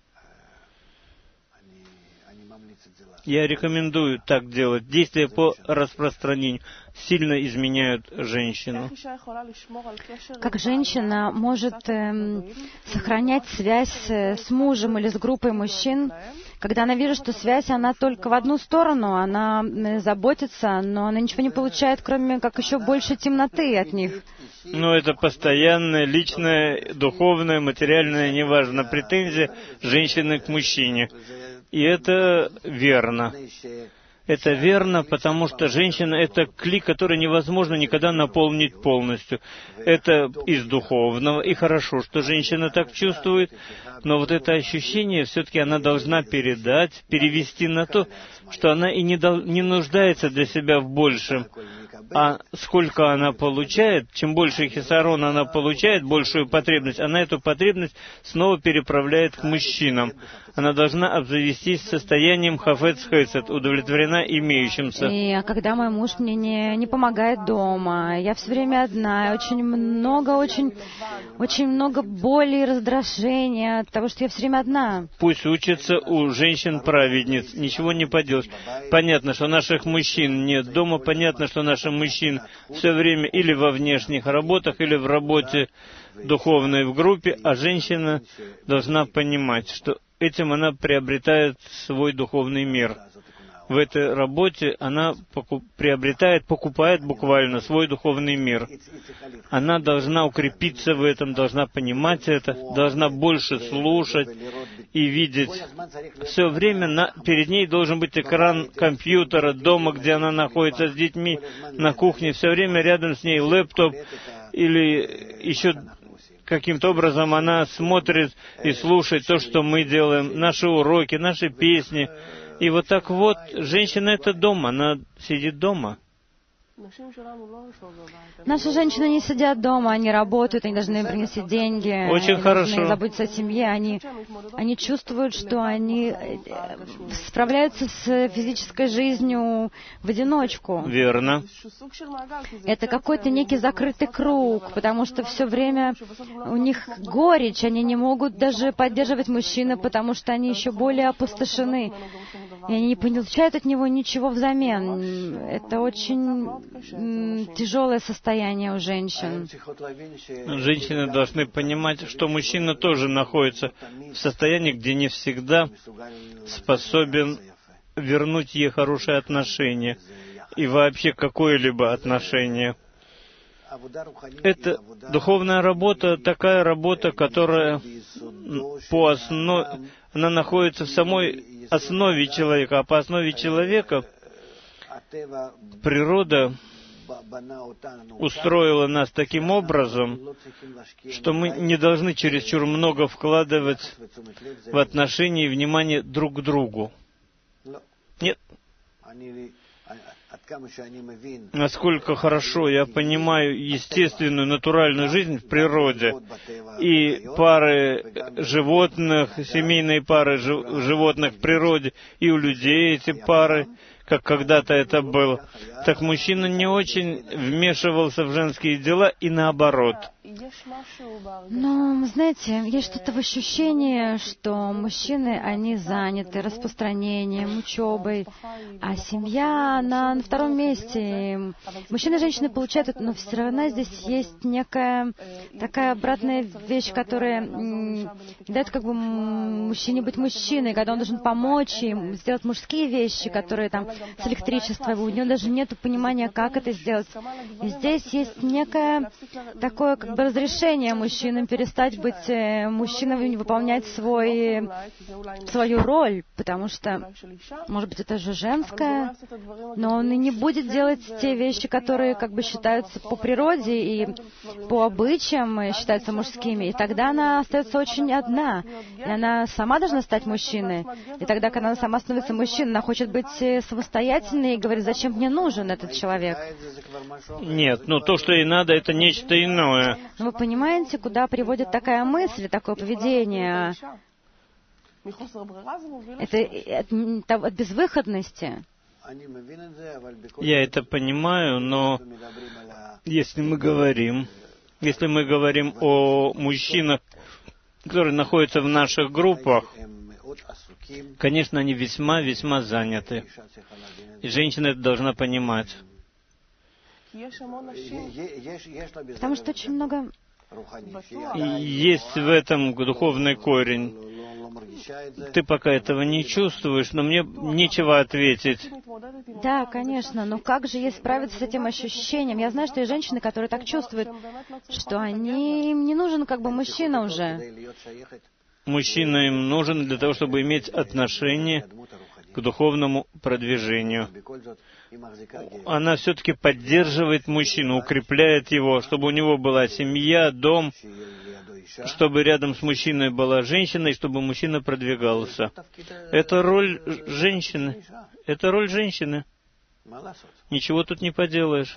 Я рекомендую так делать. Действия по распространению сильно изменяют женщину. Как женщина может э, сохранять связь с мужем или с группой мужчин, когда она видит, что связь, она только в одну сторону, она заботится, но она ничего не получает, кроме как еще больше темноты от них. Но это постоянная, личная, духовная, материальная, неважно, претензия женщины к мужчине. И это верно. Это верно, потому что женщина — это клей, который невозможно никогда наполнить полностью. Это из духовного, и хорошо, что женщина так чувствует, но вот это ощущение все-таки она должна передать, перевести на то, что она и не, дол- не нуждается для себя в большем. А сколько она получает, чем больше хисарона она получает, большую потребность, она эту потребность снова переправляет к мужчинам. Она должна обзавестись состоянием хафец хэцет, удовлетворена имеющимся. И а когда мой муж мне не, не помогает дома, я все время одна, очень много, очень, очень много боли и раздражения от того, что я все время одна. Пусть учатся у женщин-праведниц, ничего не поделаешь. Понятно, что наших мужчин нет дома, понятно, что наши мужчин все время или во внешних работах, или в работе духовной в группе, а женщина должна понимать, что этим она приобретает свой духовный мир. В этой работе она покуп, приобретает, покупает буквально свой духовный мир. Она должна укрепиться в этом, должна понимать это, должна больше слушать и видеть. Все время на, перед ней должен быть экран компьютера дома, где она находится с детьми, на кухне. Все время рядом с ней лэптоп или еще каким-то образом она смотрит и слушает то, что мы делаем, наши уроки, наши песни. И вот так вот, женщина — это дома, она сидит дома. Наши женщины не сидят дома, они работают, они должны принести деньги. Очень они хорошо. должны заботиться о семье. Они, они чувствуют, что они справляются с физической жизнью в одиночку. Верно. Это какой-то некий закрытый круг, потому что все время у них горечь, они не могут даже поддерживать мужчину, потому что они еще более опустошены. И они не получают от него ничего взамен. Это очень м, тяжелое состояние у женщин. Женщины должны понимать, что мужчина тоже находится в состоянии, где не всегда способен вернуть ей хорошие отношения и вообще какое-либо отношение. Это духовная работа, такая работа, которая по основе, она находится в самой основе человека, а по основе человека природа устроила нас таким образом, что мы не должны чересчур много вкладывать в отношения и внимание друг к другу. Нет. Насколько хорошо я понимаю естественную, натуральную жизнь в природе, и пары животных, семейные пары животных в природе, и у людей эти пары, как когда-то это было, так мужчина не очень вмешивался в женские дела и наоборот. Но, знаете, есть что-то в ощущении, что мужчины, они заняты распространением, учебой, а семья, она на втором месте. Мужчины и женщины получают это, но все равно здесь есть некая такая обратная вещь, которая м, дает как бы мужчине быть мужчиной, когда он должен помочь им сделать мужские вещи, которые там с электричеством, у него даже нет понимания, как это сделать. И здесь есть некое такое как бы разрешение мужчинам перестать быть мужчинами, выполнять свой, свою роль, потому что, может быть, это же женское, но он и не будет делать те вещи, которые как бы считаются по природе и по обычаям считаются мужскими, и тогда она остается очень одна, и она сама должна стать мужчиной, и тогда, когда она сама становится мужчиной, она хочет быть самостоятельной и говорит, зачем мне нужен этот человек? Нет, но то, что ей надо, это нечто иное. Но вы понимаете, куда приводит такая мысль, такое поведение? Это от, от безвыходности. Я это понимаю, но если мы говорим, если мы говорим о мужчинах, которые находятся в наших группах, конечно, они весьма-весьма заняты. И женщина это должна понимать. Потому что очень много... И есть в этом духовный корень. Ты пока этого не чувствуешь, но мне нечего ответить. Да, конечно, но как же ей справиться с этим ощущением? Я знаю, что есть женщины, которые так чувствуют, что они, им не нужен как бы мужчина уже. Мужчина им нужен для того, чтобы иметь отношение к духовному продвижению. Она все-таки поддерживает мужчину, укрепляет его, чтобы у него была семья, дом, чтобы рядом с мужчиной была женщина, и чтобы мужчина продвигался. Это роль женщины. Это роль женщины. Ничего тут не поделаешь.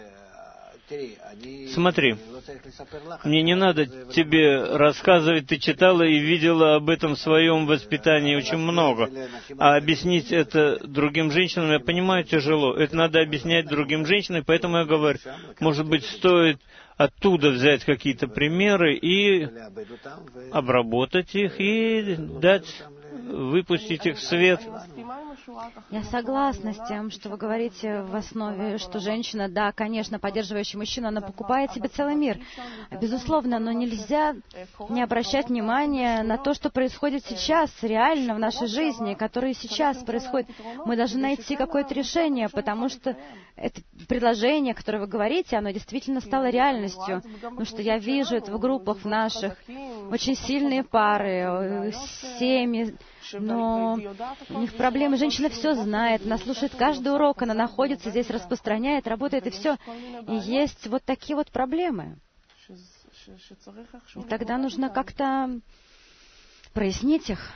Смотри, мне не надо тебе рассказывать, ты читала и видела об этом в своем воспитании очень много. А объяснить это другим женщинам, я понимаю, тяжело. Это надо объяснять другим женщинам, поэтому я говорю, может быть, стоит оттуда взять какие-то примеры и обработать их, и дать, выпустить их в свет. Я согласна с тем, что вы говорите в основе, что женщина, да, конечно, поддерживающая мужчину, она покупает себе целый мир. Безусловно, но нельзя не обращать внимания на то, что происходит сейчас, реально в нашей жизни, которое сейчас происходит. Мы должны найти какое-то решение, потому что это предложение, которое вы говорите, оно действительно стало реальностью. Потому что я вижу это в группах наших, очень сильные пары, семьи, но у них проблемы. Женщина все знает, она слушает каждый урок, она находится здесь, распространяет, работает, и все. И есть вот такие вот проблемы. И тогда нужно как-то прояснить их.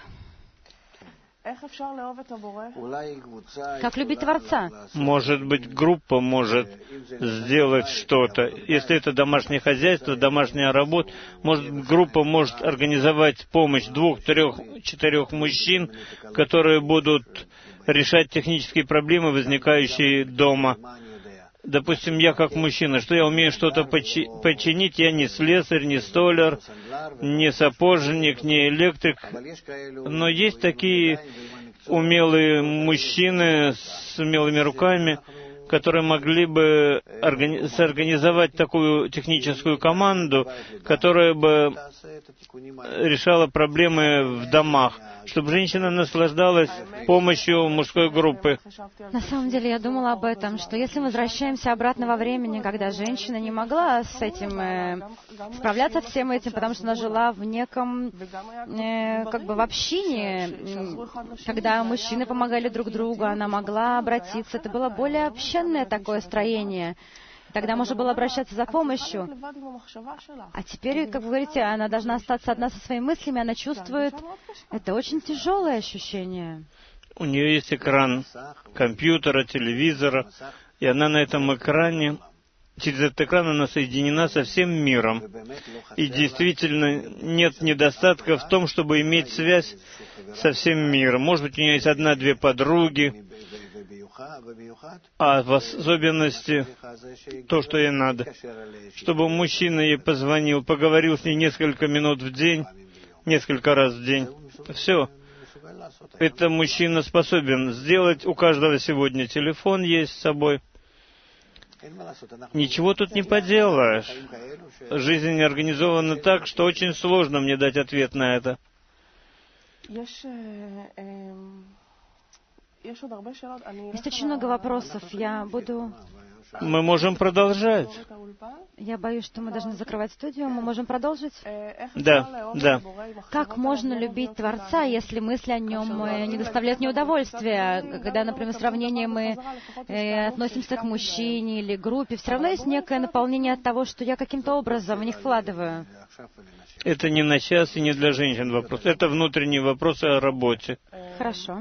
Как любить Творца? Может быть, группа может сделать что-то. Если это домашнее хозяйство, домашняя работа, может, группа может организовать помощь двух, трех, четырех мужчин, которые будут решать технические проблемы, возникающие дома. Допустим, я как мужчина, что я умею что-то почи- починить, я не слесарь, не столяр, не сапожник, не электрик. Но есть такие умелые мужчины с умелыми руками, которые могли бы органи- сорганизовать такую техническую команду, которая бы решала проблемы в домах, чтобы женщина наслаждалась помощью мужской группы. На самом деле, я думала об этом, что если мы возвращаемся обратно во времени, когда женщина не могла с этим э, справляться всем этим, потому что она жила в неком, э, как бы в общине, когда мужчины помогали друг другу, она могла обратиться. Это было более общинное такое строение. Тогда можно было обращаться за помощью. А теперь, как вы говорите, она должна остаться одна со своими мыслями, она чувствует. Это очень тяжелое ощущение. У нее есть экран компьютера, телевизора, и она на этом экране, через этот экран она соединена со всем миром. И действительно нет недостатка в том, чтобы иметь связь со всем миром. Может быть, у нее есть одна-две подруги, а в особенности то, что ей надо, чтобы мужчина ей позвонил, поговорил с ней несколько минут в день, несколько раз в день. Все. Это мужчина способен сделать. У каждого сегодня телефон есть с собой. Ничего тут не поделаешь. Жизнь организована так, что очень сложно мне дать ответ на это. Есть очень много вопросов. Я буду... Мы можем продолжать. Я боюсь, что мы должны закрывать студию. Мы можем продолжить? Да, да. Как можно любить Творца, если мысли о нем не доставляют мне удовольствия? Когда, например, в сравнении мы э, относимся к мужчине или группе, все равно есть некое наполнение от того, что я каким-то образом в них вкладываю. Это не на час и не для женщин вопрос. Это внутренние вопросы о работе. Хорошо.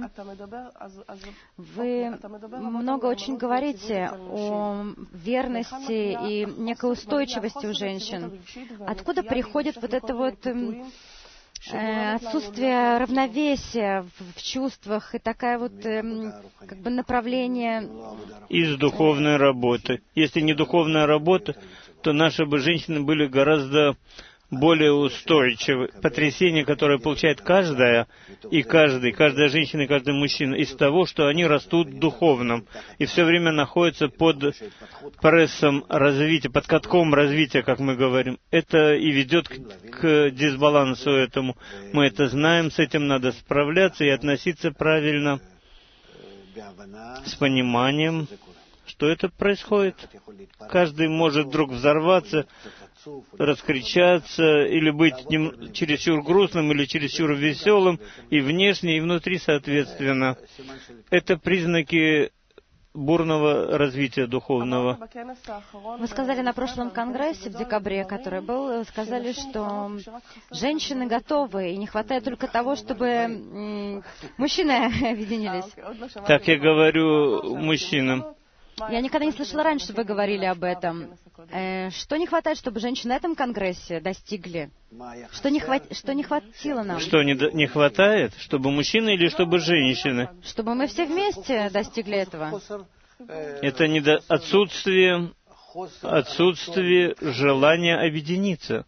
Вы много очень говорите о верности и некой устойчивости у женщин. Откуда приходит вот это вот э, отсутствие равновесия в, в чувствах и такая вот э, как бы направление? Из духовной работы. Если не духовная работа, то наши бы женщины были гораздо более устойчивы. Потрясение, которое получает каждая и каждый, каждая женщина и каждый мужчина, из того, что они растут в духовном и все время находятся под прессом развития, под катком развития, как мы говорим. Это и ведет к, к дисбалансу этому. Мы это знаем, с этим надо справляться и относиться правильно, с пониманием, что это происходит. Каждый может вдруг взорваться, раскричаться, или быть нем, чересчур грустным, или чересчур веселым, и внешне, и внутри, соответственно. Это признаки бурного развития духовного. Вы сказали на прошлом конгрессе в декабре, который был, сказали, что женщины готовы, и не хватает только того, чтобы м- мужчины объединились. Так я говорю мужчинам. Я никогда не слышала раньше, что вы говорили об этом. Э, что не хватает, чтобы женщины на этом конгрессе достигли? Что не, хват... что не хватило нам? Что не, до... не хватает? Чтобы мужчины или чтобы женщины? Чтобы мы все вместе достигли этого. Это не до... отсутствие, отсутствие желания объединиться.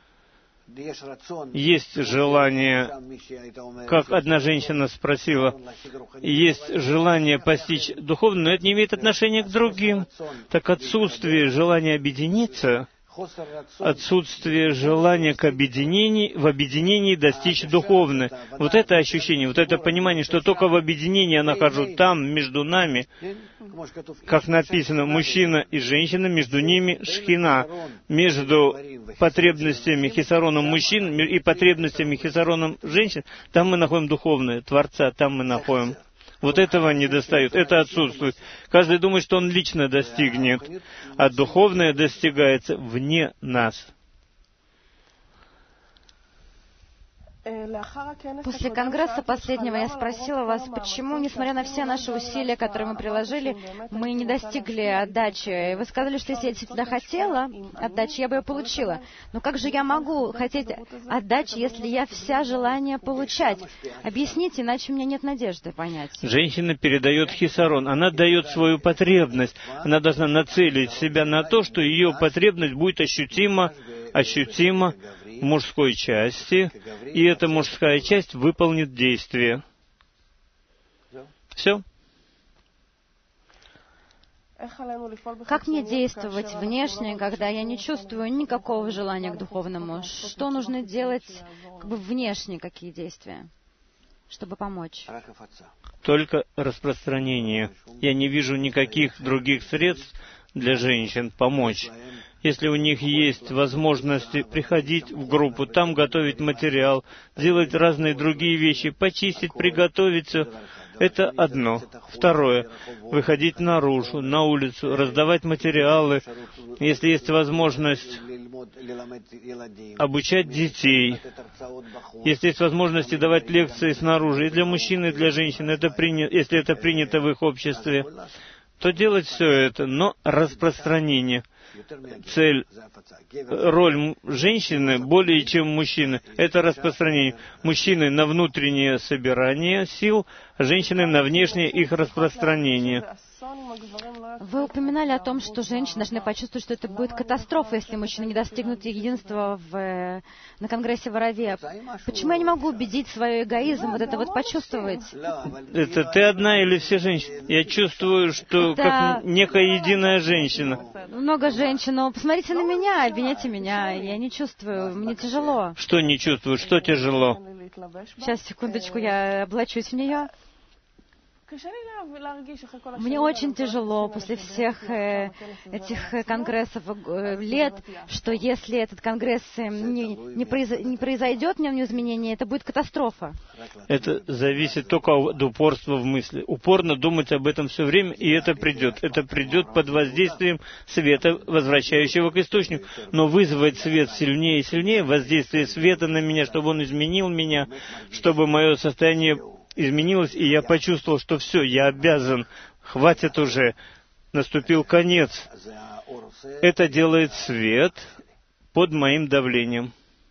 Есть желание, как одна женщина спросила, есть желание постичь духовное, но это не имеет отношения к другим. Так отсутствие желания объединиться, отсутствие желания к объединению, в объединении достичь духовное. Вот это ощущение, вот это понимание, что только в объединении я нахожу там, между нами, как написано, мужчина и женщина, между ними шхина, между потребностями хисароном мужчин и потребностями хисароном женщин, там мы находим духовное, Творца, там мы находим. Вот этого не достает, это отсутствует. Каждый думает, что он лично достигнет, а духовное достигается вне нас. После конгресса последнего я спросила вас, почему, несмотря на все наши усилия, которые мы приложили, мы не достигли отдачи. Вы сказали, что если я всегда хотела отдачи, я бы ее получила. Но как же я могу хотеть отдачи, если я вся желание получать? Объясните, иначе у меня нет надежды понять. Женщина передает хисарон, она дает свою потребность. Она должна нацелить себя на то, что ее потребность будет ощутима, ощутима в мужской части, и эта мужская часть выполнит действие. Все. Как мне действовать внешне, когда я не чувствую никакого желания к духовному? Что нужно делать как бы внешне, какие действия, чтобы помочь? Только распространение. Я не вижу никаких других средств для женщин помочь. Если у них есть возможности приходить в группу, там готовить материал, делать разные другие вещи, почистить, приготовить все, это одно. Второе. Выходить наружу, на улицу, раздавать материалы. Если есть возможность обучать детей, если есть возможности давать лекции снаружи, и для мужчин, и для женщин, это принято, если это принято в их обществе, то делать все это, но распространение. Цель, роль женщины более чем мужчины — это распространение. Мужчины на внутреннее собирание сил, а женщины на внешнее их распространение. Вы упоминали о том, что женщины должны почувствовать, что это будет катастрофа, если мужчины не достигнут единства в, на Конгрессе в Араве. Почему я не могу убедить свой эгоизм, вот это вот почувствовать? Это ты одна или все женщины? Я чувствую, что это как некая единая женщина. Много женщин, но посмотрите на меня, обвиняйте меня. Я не чувствую, мне тяжело. Что не чувствую? Что тяжело? Сейчас, секундочку, я облачусь в нее. Мне очень тяжело после всех э, этих конгрессов э, лет, что если этот конгресс э, не, не, произ, не произойдет в нем изменения, это будет катастрофа. Это зависит только от упорства в мысли. Упорно думать об этом все время, и это придет. Это придет под воздействием света, возвращающего к источнику. Но вызвать свет сильнее и сильнее, воздействие света на меня, чтобы он изменил меня, чтобы мое состояние изменилось, и я почувствовал, что все, я обязан, хватит уже, наступил конец. Это делает свет под моим давлением.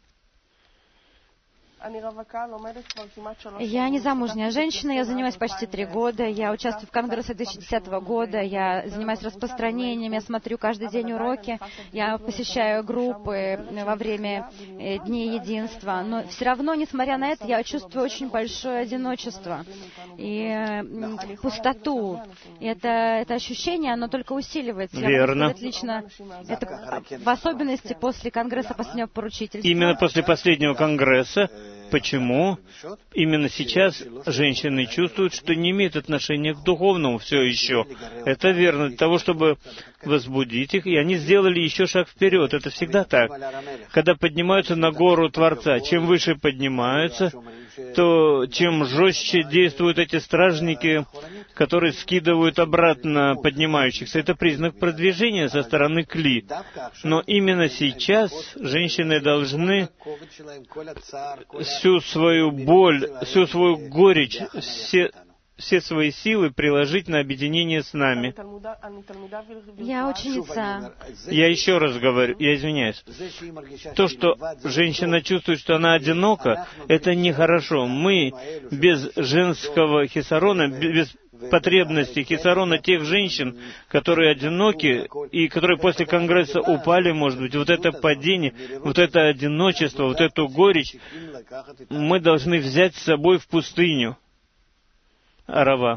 Я незамужняя женщина, я занимаюсь почти три года, я участвую в Конгрессе две тысячи десятого года, я занимаюсь распространением, я смотрю каждый день уроки, я посещаю группы во время Дней Единства, но все равно, несмотря на это, я чувствую очень большое одиночество и пустоту. И это, это ощущение, оно только усиливается. Верно. Я лично, это, в особенности после Конгресса последнего поручительства. Именно после последнего Конгресса. Почему именно сейчас женщины чувствуют, что не имеют отношения к духовному все еще? Это верно. Для того, чтобы возбудить их, и они сделали еще шаг вперед. Это всегда так. Когда поднимаются на гору Творца, чем выше поднимаются, то чем жестче действуют эти стражники, которые скидывают обратно поднимающихся. Это признак продвижения со стороны Кли. Но именно сейчас женщины должны всю свою боль, всю свою горечь, все, все свои силы приложить на объединение с нами. Я ученица. Я еще раз говорю, я извиняюсь. То, что женщина чувствует, что она одинока, это нехорошо. Мы без женского хисарона, без потребности хисарона тех женщин, которые одиноки и которые после Конгресса упали, может быть, вот это падение, вот это одиночество, вот эту горечь, мы должны взять с собой в пустыню. Арава.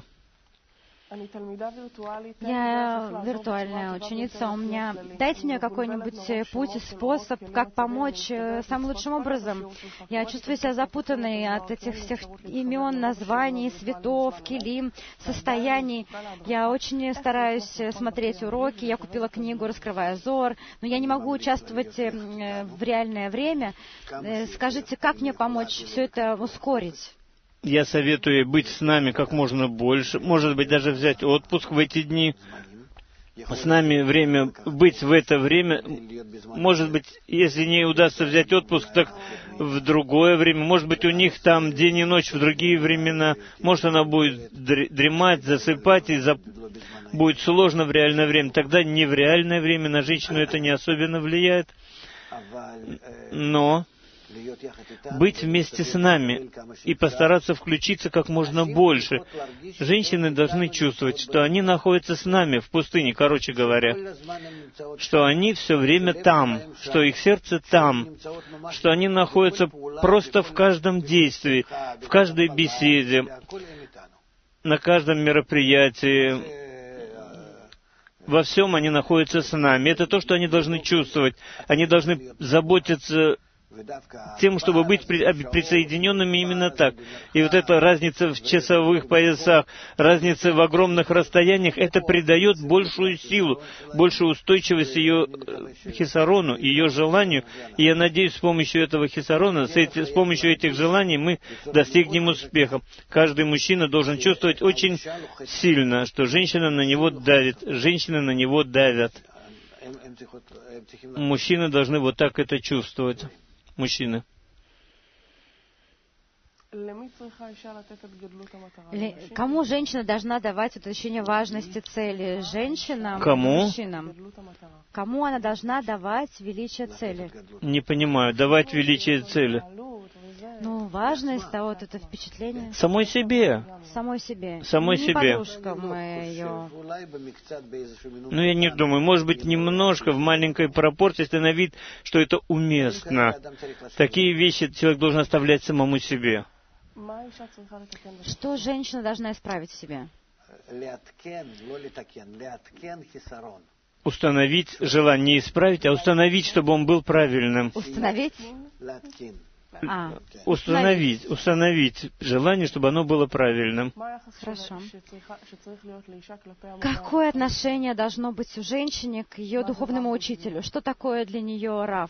Я виртуальная ученица. У меня... Дайте мне какой-нибудь путь и способ, как помочь самым лучшим образом. Я чувствую себя запутанной от этих всех имен, названий, цветов, килим, состояний. Я очень стараюсь смотреть уроки. Я купила книгу «Раскрывая Зор», но я не могу участвовать в реальное время. Скажите, как мне помочь все это ускорить? Я советую быть с нами как можно больше, может быть, даже взять отпуск в эти дни, с нами время, быть в это время, может быть, если не удастся взять отпуск, так в другое время, может быть, у них там день и ночь в другие времена, может, она будет дремать, засыпать, и за... будет сложно в реальное время, тогда не в реальное время, на женщину это не особенно влияет, но быть вместе с нами и постараться включиться как можно больше. Женщины должны чувствовать, что они находятся с нами в пустыне, короче говоря, что они все время там, что их сердце там, что они находятся просто в каждом действии, в каждой беседе, на каждом мероприятии. во всем они находятся с нами. Это то, что они должны чувствовать. Они должны заботиться тем, чтобы быть при, присоединенными именно так. И вот эта разница в часовых поясах, разница в огромных расстояниях, это придает большую силу, большую устойчивость ее хисарону, ее желанию. И я надеюсь, с помощью этого хисарона, с, эти, с помощью этих желаний мы достигнем успеха. Каждый мужчина должен чувствовать очень сильно, что женщина на него давит, женщины на него давят. Мужчины должны вот так это чувствовать. Мужчины. Кому женщина должна давать это ощущение важности цели? Женщинам? Кому? Мужчинам? Кому она должна давать величие цели? Не понимаю. Давать величие цели. Ну, важность, а вот это впечатление. Самой себе. Самой себе. Самой не себе. Подружкам ее. Ну, я не думаю. Может быть, немножко, в маленькой пропорции, если на вид, что это уместно. Такие вещи человек должен оставлять самому себе. Что женщина должна исправить в себе? Установить желание, не исправить, а установить, чтобы он был правильным. Установить? А, установить, установить желание, чтобы оно было правильным. Хорошо. Какое отношение должно быть у женщины к ее духовному учителю? Что такое для нее Рав?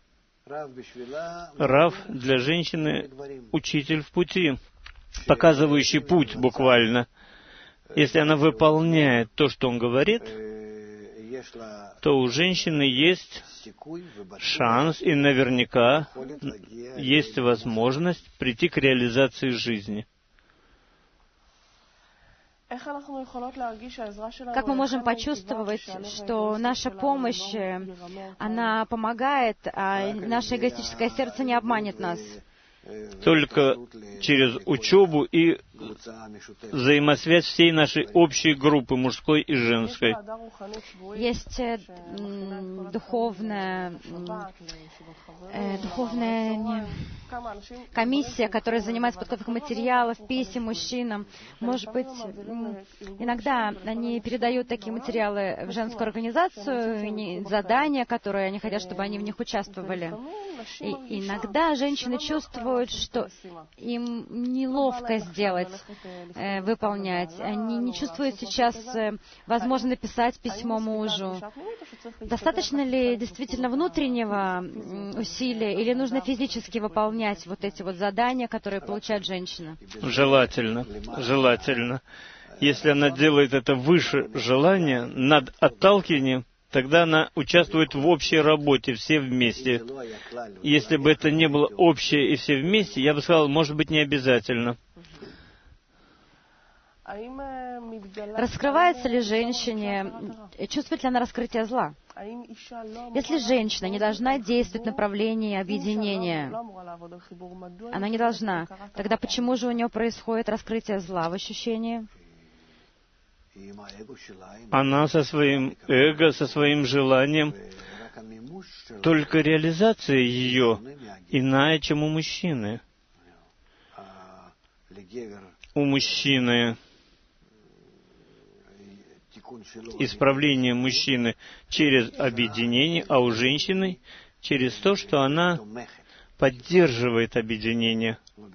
Рав для женщины — учитель в пути, показывающий путь буквально. Если она выполняет то, что он говорит, то у женщины есть шанс и наверняка есть возможность прийти к реализации жизни. Как мы можем почувствовать, что наша помощь, она помогает, а наше эгоистическое сердце не обманет нас? Только через учебу и взаимосвязь всей нашей общей группы, мужской и женской. Есть э, духовная, э, духовная не, комиссия, которая занимается подготовкой материалов, писем мужчинам. Может быть, иногда они передают такие материалы в женскую организацию, задания, которые они хотят, чтобы они в них участвовали. И иногда женщины чувствуют, что им неловко сделать, э, выполнять. Они не чувствуют сейчас э, возможно написать письмо мужу. Достаточно ли действительно внутреннего усилия, или нужно физически выполнять вот эти вот задания, которые получает женщина? Желательно, желательно. Если она делает это выше желания, над отталкиванием, тогда она участвует в общей работе, все вместе. Если бы это не было общее и все вместе, я бы сказал, может быть, не обязательно. Раскрывается ли женщине, чувствует ли она раскрытие зла? Если женщина не должна действовать в направлении объединения, она не должна, тогда почему же у нее происходит раскрытие зла в ощущении? Она со своим эго, со своим желанием, только реализация ее иная, чем у мужчины. У мужчины исправление мужчины через объединение, а у женщины через то, что она поддерживает объединение.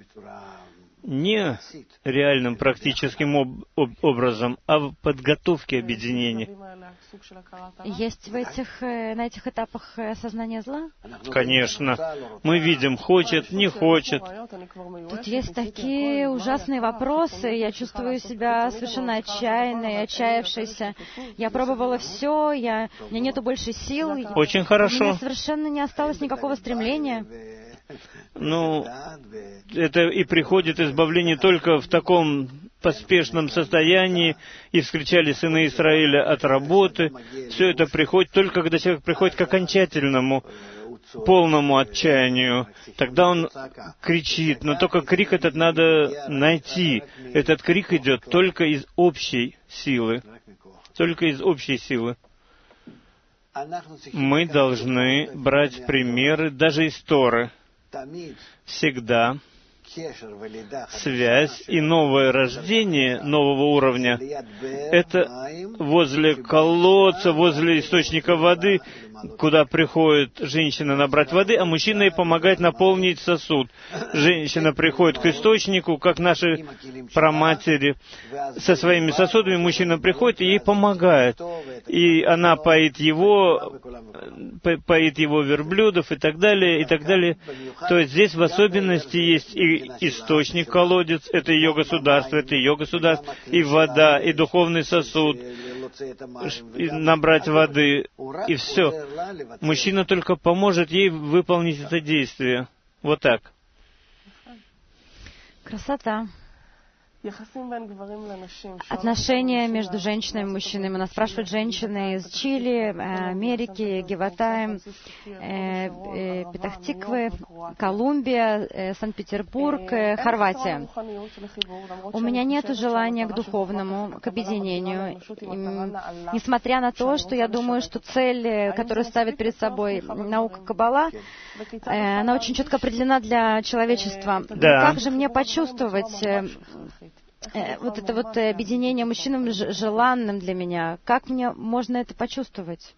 Не реальным практическим об, об, образом, а в подготовке объединения. Есть в этих, на этих этапах осознание зла? Конечно. Мы видим, хочет, не хочет. Тут есть такие ужасные вопросы. Я чувствую себя совершенно отчаянной, отчаявшейся. Я пробовала все, я, у меня нету больше сил. Очень хорошо. У меня совершенно не осталось никакого стремления. Ну, это и приходит избавление только в таком поспешном состоянии, и вскричали сыны Израиля от работы. Все это приходит только, когда человек приходит к окончательному, полному отчаянию. Тогда он кричит, но только крик этот надо найти. Этот крик идет только из общей силы. Только из общей силы. Мы должны брать примеры даже из Торы. Всегда связь и новое рождение нового уровня — это возле колодца, возле источника воды, куда приходит женщина набрать воды, а мужчина ей помогает наполнить сосуд. Женщина приходит к источнику, как наши праматери, со своими сосудами, мужчина приходит и ей помогает. И она поит его, поит его верблюдов и так далее, и так далее. То есть здесь в особенности есть и источник, колодец, это ее государство, это ее государство, и вода, и духовный сосуд, и набрать воды, и все. Мужчина только поможет ей выполнить это действие. Вот так. Красота. Отношения между женщинами и мужчинами. Нас спрашивают женщины из Чили, Америки, Геватаем, Петахтиквы, Колумбия, Санкт-Петербург, Хорватия. У меня нет желания к духовному, к объединению, несмотря на то, что я думаю, что цель, которую ставит перед собой наука Каббала, она очень четко определена для человечества. Да. Как же мне почувствовать вот это вот объединение мужчинам желанным для меня? Как мне можно это почувствовать?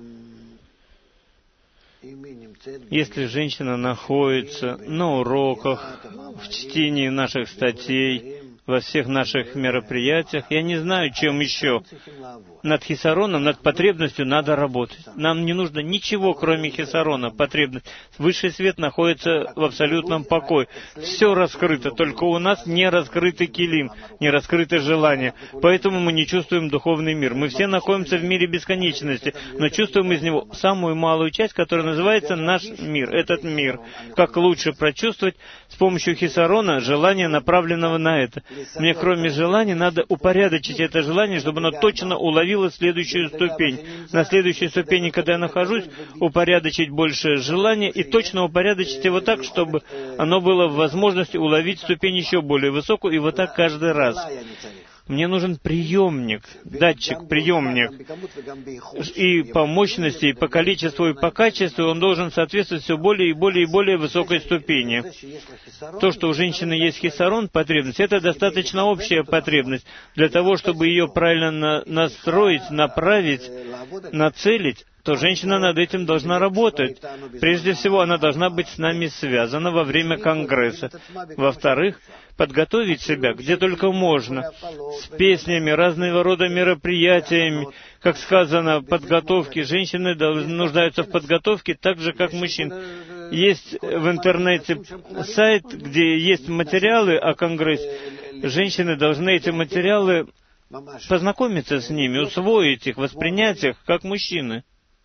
Если женщина находится на уроках, в чтении наших статей, во всех наших мероприятиях, я не знаю, чем еще. Над хисароном, над потребностью надо работать. Нам не нужно ничего, кроме хисарона, потребность. Высший свет находится в абсолютном покое. Все раскрыто, только у нас не раскрытый килим, не раскрыто желание. Поэтому мы не чувствуем духовный мир. Мы все находимся в мире бесконечности, но чувствуем из него самую малую часть, которая называется наш мир, этот мир. Как лучше прочувствовать с помощью хисарона желание, направленного на это. Мне, кроме желания, надо упорядочить это желание, чтобы оно точно уловило следующую ступень. На следующей ступени, когда я нахожусь, упорядочить большее желание и точно упорядочить его так, чтобы оно было в возможности уловить ступень еще более высокую, и вот так каждый раз. Мне нужен приемник, датчик, приемник. И по мощности, и по количеству, и по качеству он должен соответствовать все более и более и более высокой ступени. То, что у женщины есть хисарон, потребность, это достаточно общая потребность. Для того, чтобы ее правильно на- настроить, направить, нацелить, то женщина над этим должна работать. Прежде всего, она должна быть с нами связана во время Конгресса. Во-вторых, подготовить себя где только можно, с песнями, разного рода мероприятиями. Как сказано, подготовки. Женщины должны, нуждаются в подготовке так же, как мужчины. Есть в интернете сайт, где есть материалы о Конгрессе. Женщины должны эти материалы познакомиться с ними, усвоить их, воспринять их, как мужчины.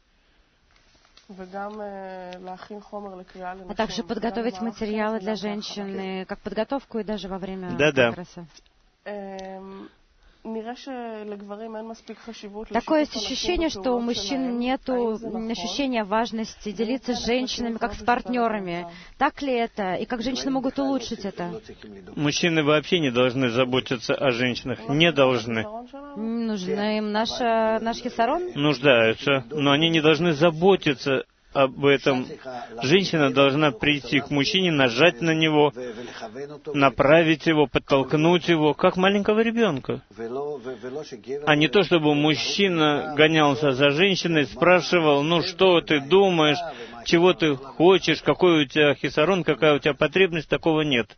А также подготовить материалы для женщин, как подготовку и даже во время Да-да. Конгресса. Такое есть ощущение, что у мужчин нет ощущения важности делиться с женщинами как с партнерами. Так ли это? И как женщины могут улучшить это? Мужчины вообще не должны заботиться о женщинах. Не должны. Нужно им наш, наш хисарон? Нуждаются. Но они не должны заботиться об этом. Женщина должна прийти к мужчине, нажать на него, направить его, подтолкнуть его, как маленького ребенка. А не то, чтобы мужчина гонялся за женщиной, спрашивал, ну что ты думаешь, чего ты хочешь, какой у тебя хисарон, какая у тебя потребность, такого нет.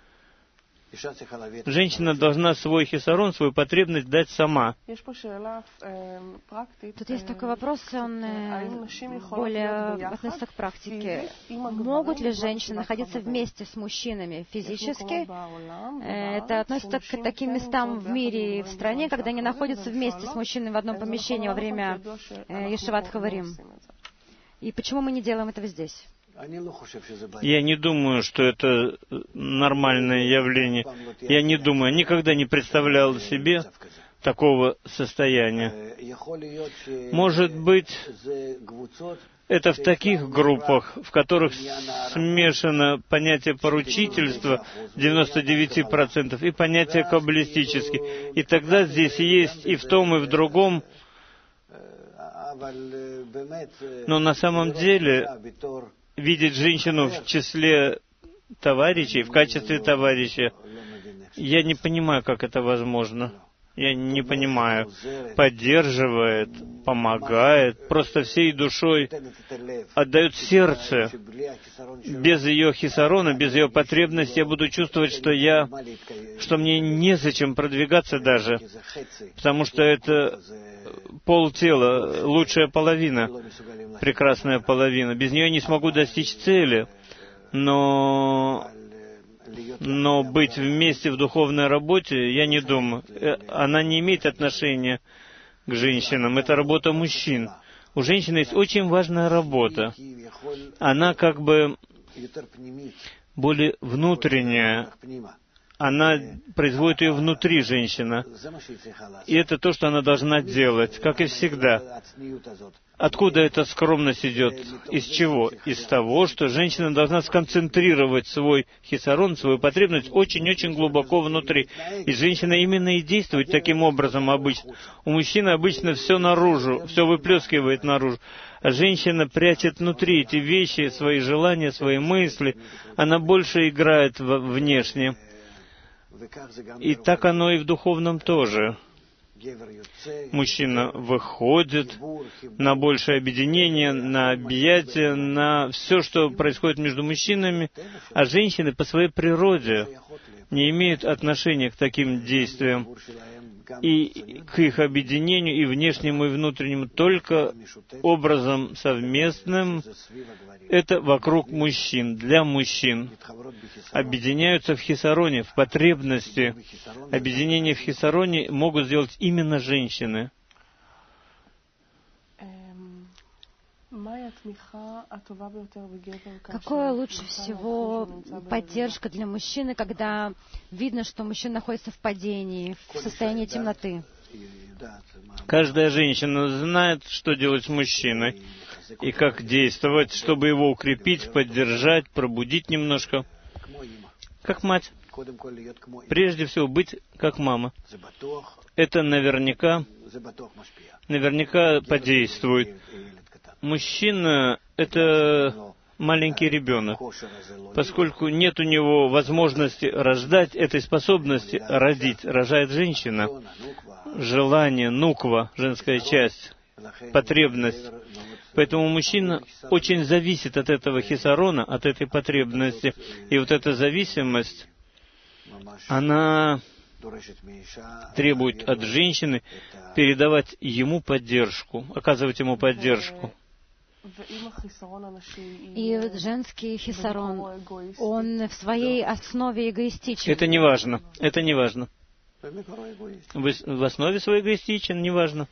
Женщина должна свой хисарон, свою потребность дать сама. Тут есть такой вопрос, он более относится к практике. Могут ли женщины находиться вместе с мужчинами физически? Это относится к таким местам в мире и в стране, когда они находятся вместе с мужчиной в одном помещении во время Ешиват Хаварим. И почему мы не делаем этого здесь? Я не думаю, что это нормальное явление. Я не думаю, никогда не представлял себе такого состояния. Может быть, это в таких группах, в которых смешано понятие поручительства девяносто девять процентов и понятие каббалистических. И тогда здесь есть и в том, и в другом. Но на самом деле видеть женщину в числе товарищей, в качестве товарища. Я не понимаю, как это возможно. Я не понимаю. Поддерживает, помогает, просто всей душой отдает сердце. Без ее хисарона, без ее потребности я буду чувствовать, что я, что мне незачем продвигаться даже, потому что это полтела, лучшая половина, прекрасная половина. Без нее я не смогу достичь цели, но... Но быть вместе в духовной работе, я не думаю. Она не имеет отношения к женщинам. Это работа мужчин. У женщины есть очень важная работа. Она как бы более внутренняя. Она производит ее внутри, женщина. И это то, что она должна делать, как и всегда. Откуда эта скромность идет? Из чего? Из того, что женщина должна сконцентрировать свой хисарон, свою потребность очень-очень глубоко внутри. И женщина именно и действует таким образом обычно. У мужчины обычно все наружу, все выплескивает наружу. А женщина прячет внутри эти вещи, свои желания, свои мысли. Она больше играет внешне. И так оно и в духовном тоже. Мужчина выходит на большее объединение, на объятия, на все, что происходит между мужчинами, а женщины по своей природе не имеют отношения к таким действиям и к их объединению и внешнему, и внутреннему, только образом совместным. Это вокруг мужчин, для мужчин. Объединяются в хисароне, в потребности. Объединение в хисароне могут сделать именно женщины. Какое лучше всего поддержка для мужчины, когда видно, что мужчина находится в падении, в состоянии темноты? Каждая женщина знает, что делать с мужчиной и как действовать, чтобы его укрепить, поддержать, пробудить немножко. Как мать. Прежде всего, быть как мама. Это наверняка, наверняка подействует. Мужчина — это маленький ребенок. Поскольку нет у него возможности рождать, этой способности родить, рожает женщина. Желание, нуква, женская часть, потребность. Поэтому мужчина очень зависит от этого хисарона, от этой потребности. И вот эта зависимость, она требует от женщины передавать ему поддержку, оказывать ему поддержку. И женский хисарон, он в своей основе эгоистичен. Это не важно, это не важно. В основе своей эгоистичен, не важно.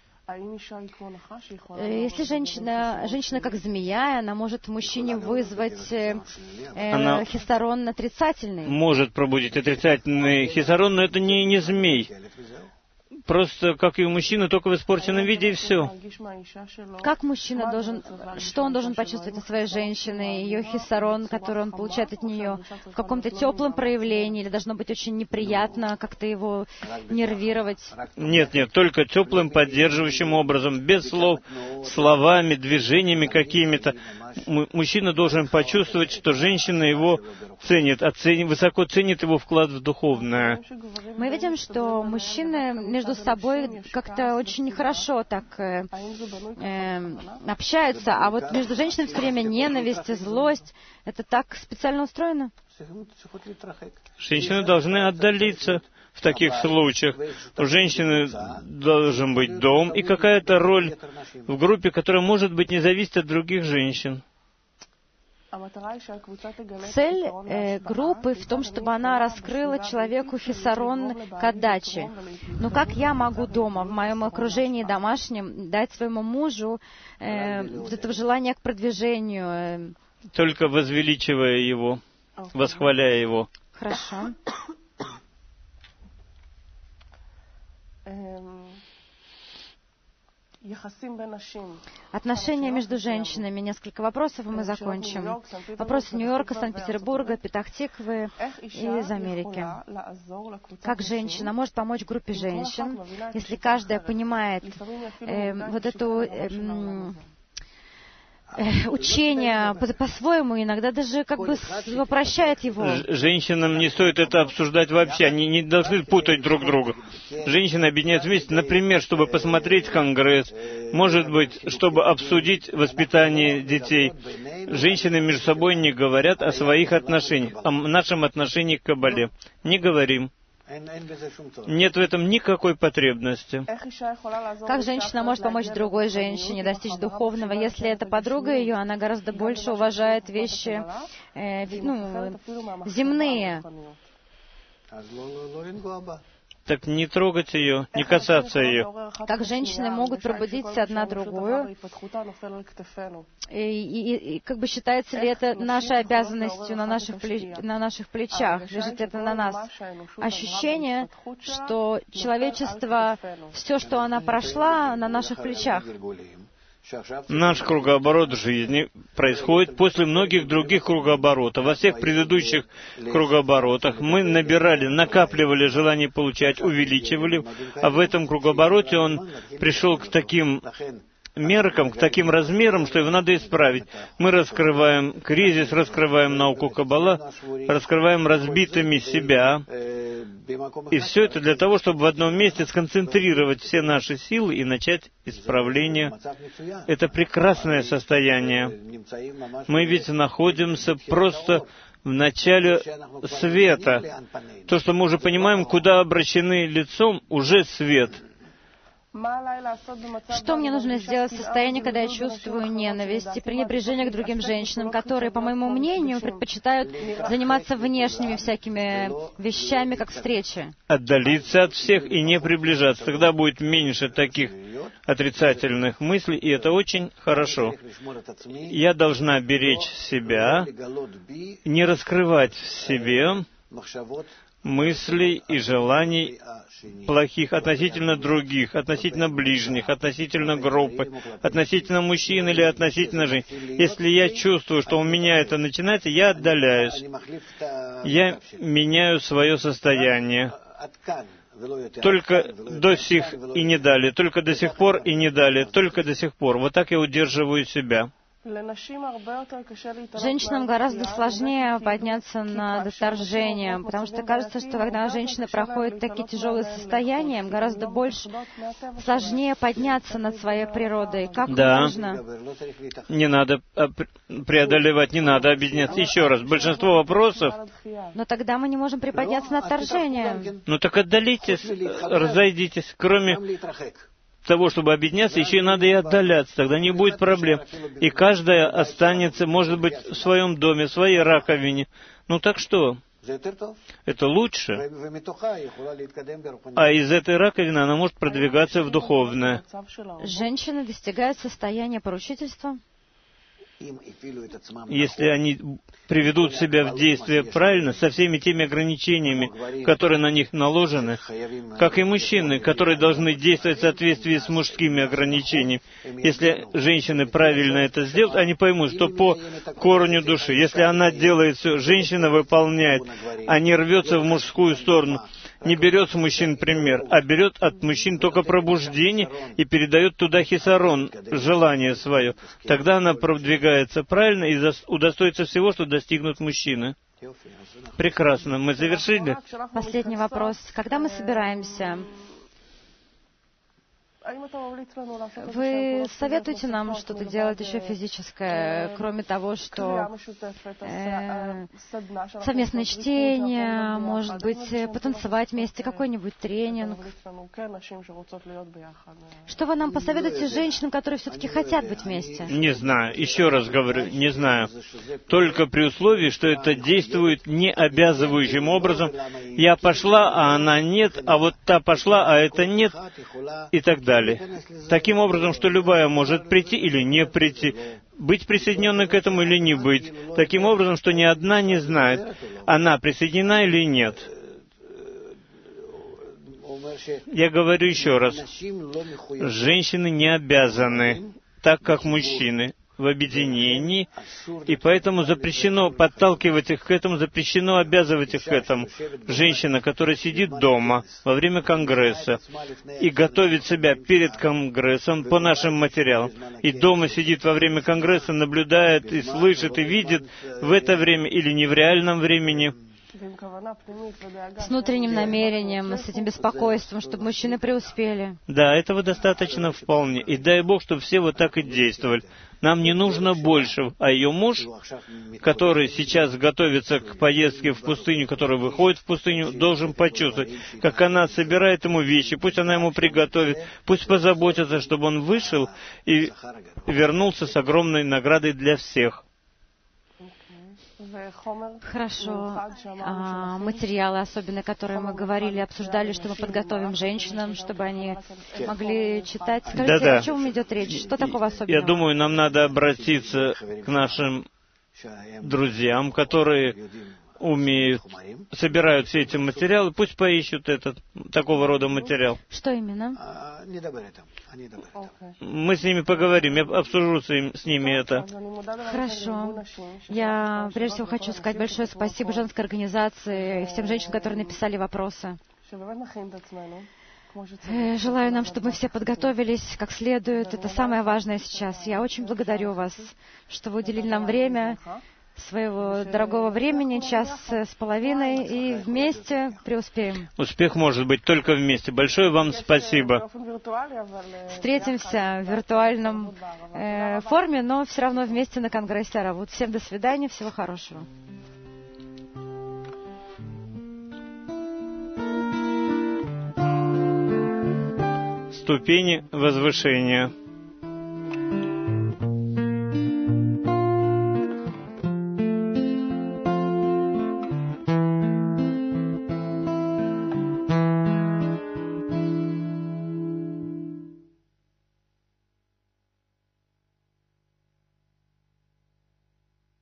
Если женщина, женщина как змея, она может в мужчине вызвать э, она хисарон отрицательный. Может пробудить отрицательный хисарон, но это не, не змей. Просто, как и у мужчины, только в испорченном виде, и все. Как мужчина должен, что он должен почувствовать от своей женщины, ее хисарон, который он получает от нее, в каком-то теплом проявлении, или должно быть очень неприятно как-то его нервировать? Нет, нет, только теплым, поддерживающим образом, без слов, словами, движениями какими-то. Мужчина должен почувствовать, что женщина его ценит, оценит, высоко ценит его вклад в духовное. Мы видим, что мужчины между собой как-то очень хорошо так э, э, общаются, а вот между женщинами все время ненависть и злость. Это так специально устроено? Женщины должны отдалиться в таких случаях. У женщины должен быть дом и какая-то роль в группе, которая, может быть, не зависит от других женщин. Цель э, группы в том, чтобы она раскрыла человеку хисарон к отдаче. Но как я могу дома, в моем окружении домашнем, дать своему мужу э, вот этого желания к продвижению? Э... Только возвеличивая его, восхваляя его. Хорошо. Отношения между женщинами. Несколько вопросов, и мы закончим. Вопросы Нью-Йорка, Санкт-Петербурга, Петах-Тиквы и из Америки. Как женщина может помочь группе женщин, если каждая понимает э, вот эту... Э, э, учение по- по-своему, иногда даже как бы с- вопрощает его. Ж- Женщинам не стоит это обсуждать вообще, они не должны путать друг друга. Женщины объединяются вместе, например, чтобы посмотреть Конгресс, может быть, чтобы обсудить воспитание детей. Женщины между собой не говорят о своих отношениях, о нашем отношении к Кабале. Не говорим. Нет в этом никакой потребности. Как женщина может помочь другой женщине достичь духовного, если это подруга ее, она гораздо больше уважает вещи э, ну, земные. Так не трогать ее, не касаться ее. Как женщины могут пробудиться одна другую, и, и, и как бы считается ли это нашей обязанностью на наших, плеч, на наших плечах, лежит это на нас? Ощущение, что человечество, все, что она прошла, на наших плечах. Наш кругооборот жизни происходит после многих других кругооборотов. Во всех предыдущих кругооборотах мы набирали, накапливали желание получать, увеличивали, а в этом кругообороте он пришел к таким меркам, к таким размерам, что его надо исправить. Мы раскрываем кризис, раскрываем науку Каббала, раскрываем разбитыми себя. И все это для того, чтобы в одном месте сконцентрировать все наши силы и начать исправление. Это прекрасное состояние. Мы ведь находимся просто в начале света. То, что мы уже понимаем, куда обращены лицом, уже свет. Что мне нужно сделать в состоянии, когда я чувствую ненависть и пренебрежение к другим женщинам, которые, по моему мнению, предпочитают заниматься внешними всякими вещами, как встречи? Отдалиться от всех и не приближаться. Тогда будет меньше таких отрицательных мыслей, и это очень хорошо. Я должна беречь себя, не раскрывать в себе мыслей и желаний плохих относительно других, относительно ближних, относительно группы, относительно мужчин или относительно женщин. Если я чувствую, что у меня это начинается, я отдаляюсь. Я меняю свое состояние. Только до сих и не далее, только до сих пор и не далее, только до сих пор. Вот так я удерживаю себя. Женщинам гораздо сложнее подняться над отторжением, потому что кажется, что когда женщина проходит такие тяжелые состояния, им гораздо больше сложнее подняться над своей природой. Как да. можно? Не надо преодолевать, не надо объединяться. Еще раз, большинство вопросов... Но тогда мы не можем приподняться над отторжением. Ну так отдалитесь, разойдитесь. Кроме того, чтобы объединяться, еще и надо и отдаляться, тогда не будет проблем. И каждая останется, может быть, в своем доме, в своей раковине. Ну так что? Это лучше. А из этой раковины она может продвигаться в духовное. Женщины достигают состояния поручительства. Если они приведут себя в действие правильно, со всеми теми ограничениями, которые на них наложены, как и мужчины, которые должны действовать в соответствии с мужскими ограничениями. Если женщины правильно это сделают, они поймут, что по корню души, если она делает все, женщина выполняет, а не рвется в мужскую сторону, не берет с мужчин пример, а берет от мужчин только пробуждение и передает туда хисарон, желание свое. Тогда она продвигается правильно и удостоится всего, что достигнут мужчины. Прекрасно. Мы завершили? Последний вопрос. Когда мы собираемся? Вы советуете нам что-то делать еще физическое, кроме того, что э, совместное чтение, может быть, потанцевать вместе, какой-нибудь тренинг? Что вы нам посоветуете женщинам, которые все-таки хотят быть вместе? Не знаю. Еще раз говорю, не знаю. Только при условии, что это действует не обязывающим образом. Я пошла, а она нет, а вот та пошла, а это нет, и так далее. Таким образом, что любая может прийти или не прийти, быть присоединенной к этому или не быть. Таким образом, что ни одна не знает, она присоединена или нет. Я говорю еще раз, женщины не обязаны, так как мужчины. в объединении, и поэтому запрещено подталкивать их к этому, запрещено обязывать их к этому. Женщина, которая сидит дома во время Конгресса и готовит себя перед Конгрессом по нашим материалам, и дома сидит во время Конгресса, наблюдает и слышит и видит в это время или не в реальном времени, с внутренним намерением, с этим беспокойством, чтобы мужчины преуспели. Да, этого достаточно вполне. И дай Бог, чтобы все вот так и действовали. Нам не нужно больше. А ее муж, который сейчас готовится к поездке в пустыню, который выходит в пустыню, должен почувствовать, как она собирает ему вещи, пусть она ему приготовит, пусть позаботится, чтобы он вышел и вернулся с огромной наградой для всех. Хорошо. А, материалы особенно, которые мы говорили, обсуждали, что мы подготовим женщинам, чтобы они могли читать. Скажите, Да-да. о чем идет речь? Что такого особенного? Я думаю, нам надо обратиться к нашим друзьям, которые умеют, собирают все эти материалы, пусть поищут этот, такого рода материал. Что именно? Мы с ними поговорим, я обсужу с, им, с ними это. Хорошо. Я прежде всего хочу сказать большое спасибо женской организации и всем женщинам, которые написали вопросы. Желаю нам, чтобы мы все подготовились как следует. Это самое важное сейчас. Я очень благодарю вас, что вы уделили нам время, своего дорогого времени, час с половиной, и вместе преуспеем. Успех может быть только вместе. Большое вам спасибо. Встретимся в виртуальном э, форме, но все равно вместе на Конгрессе Аравут. Всем до свидания, всего хорошего. Ступени возвышения.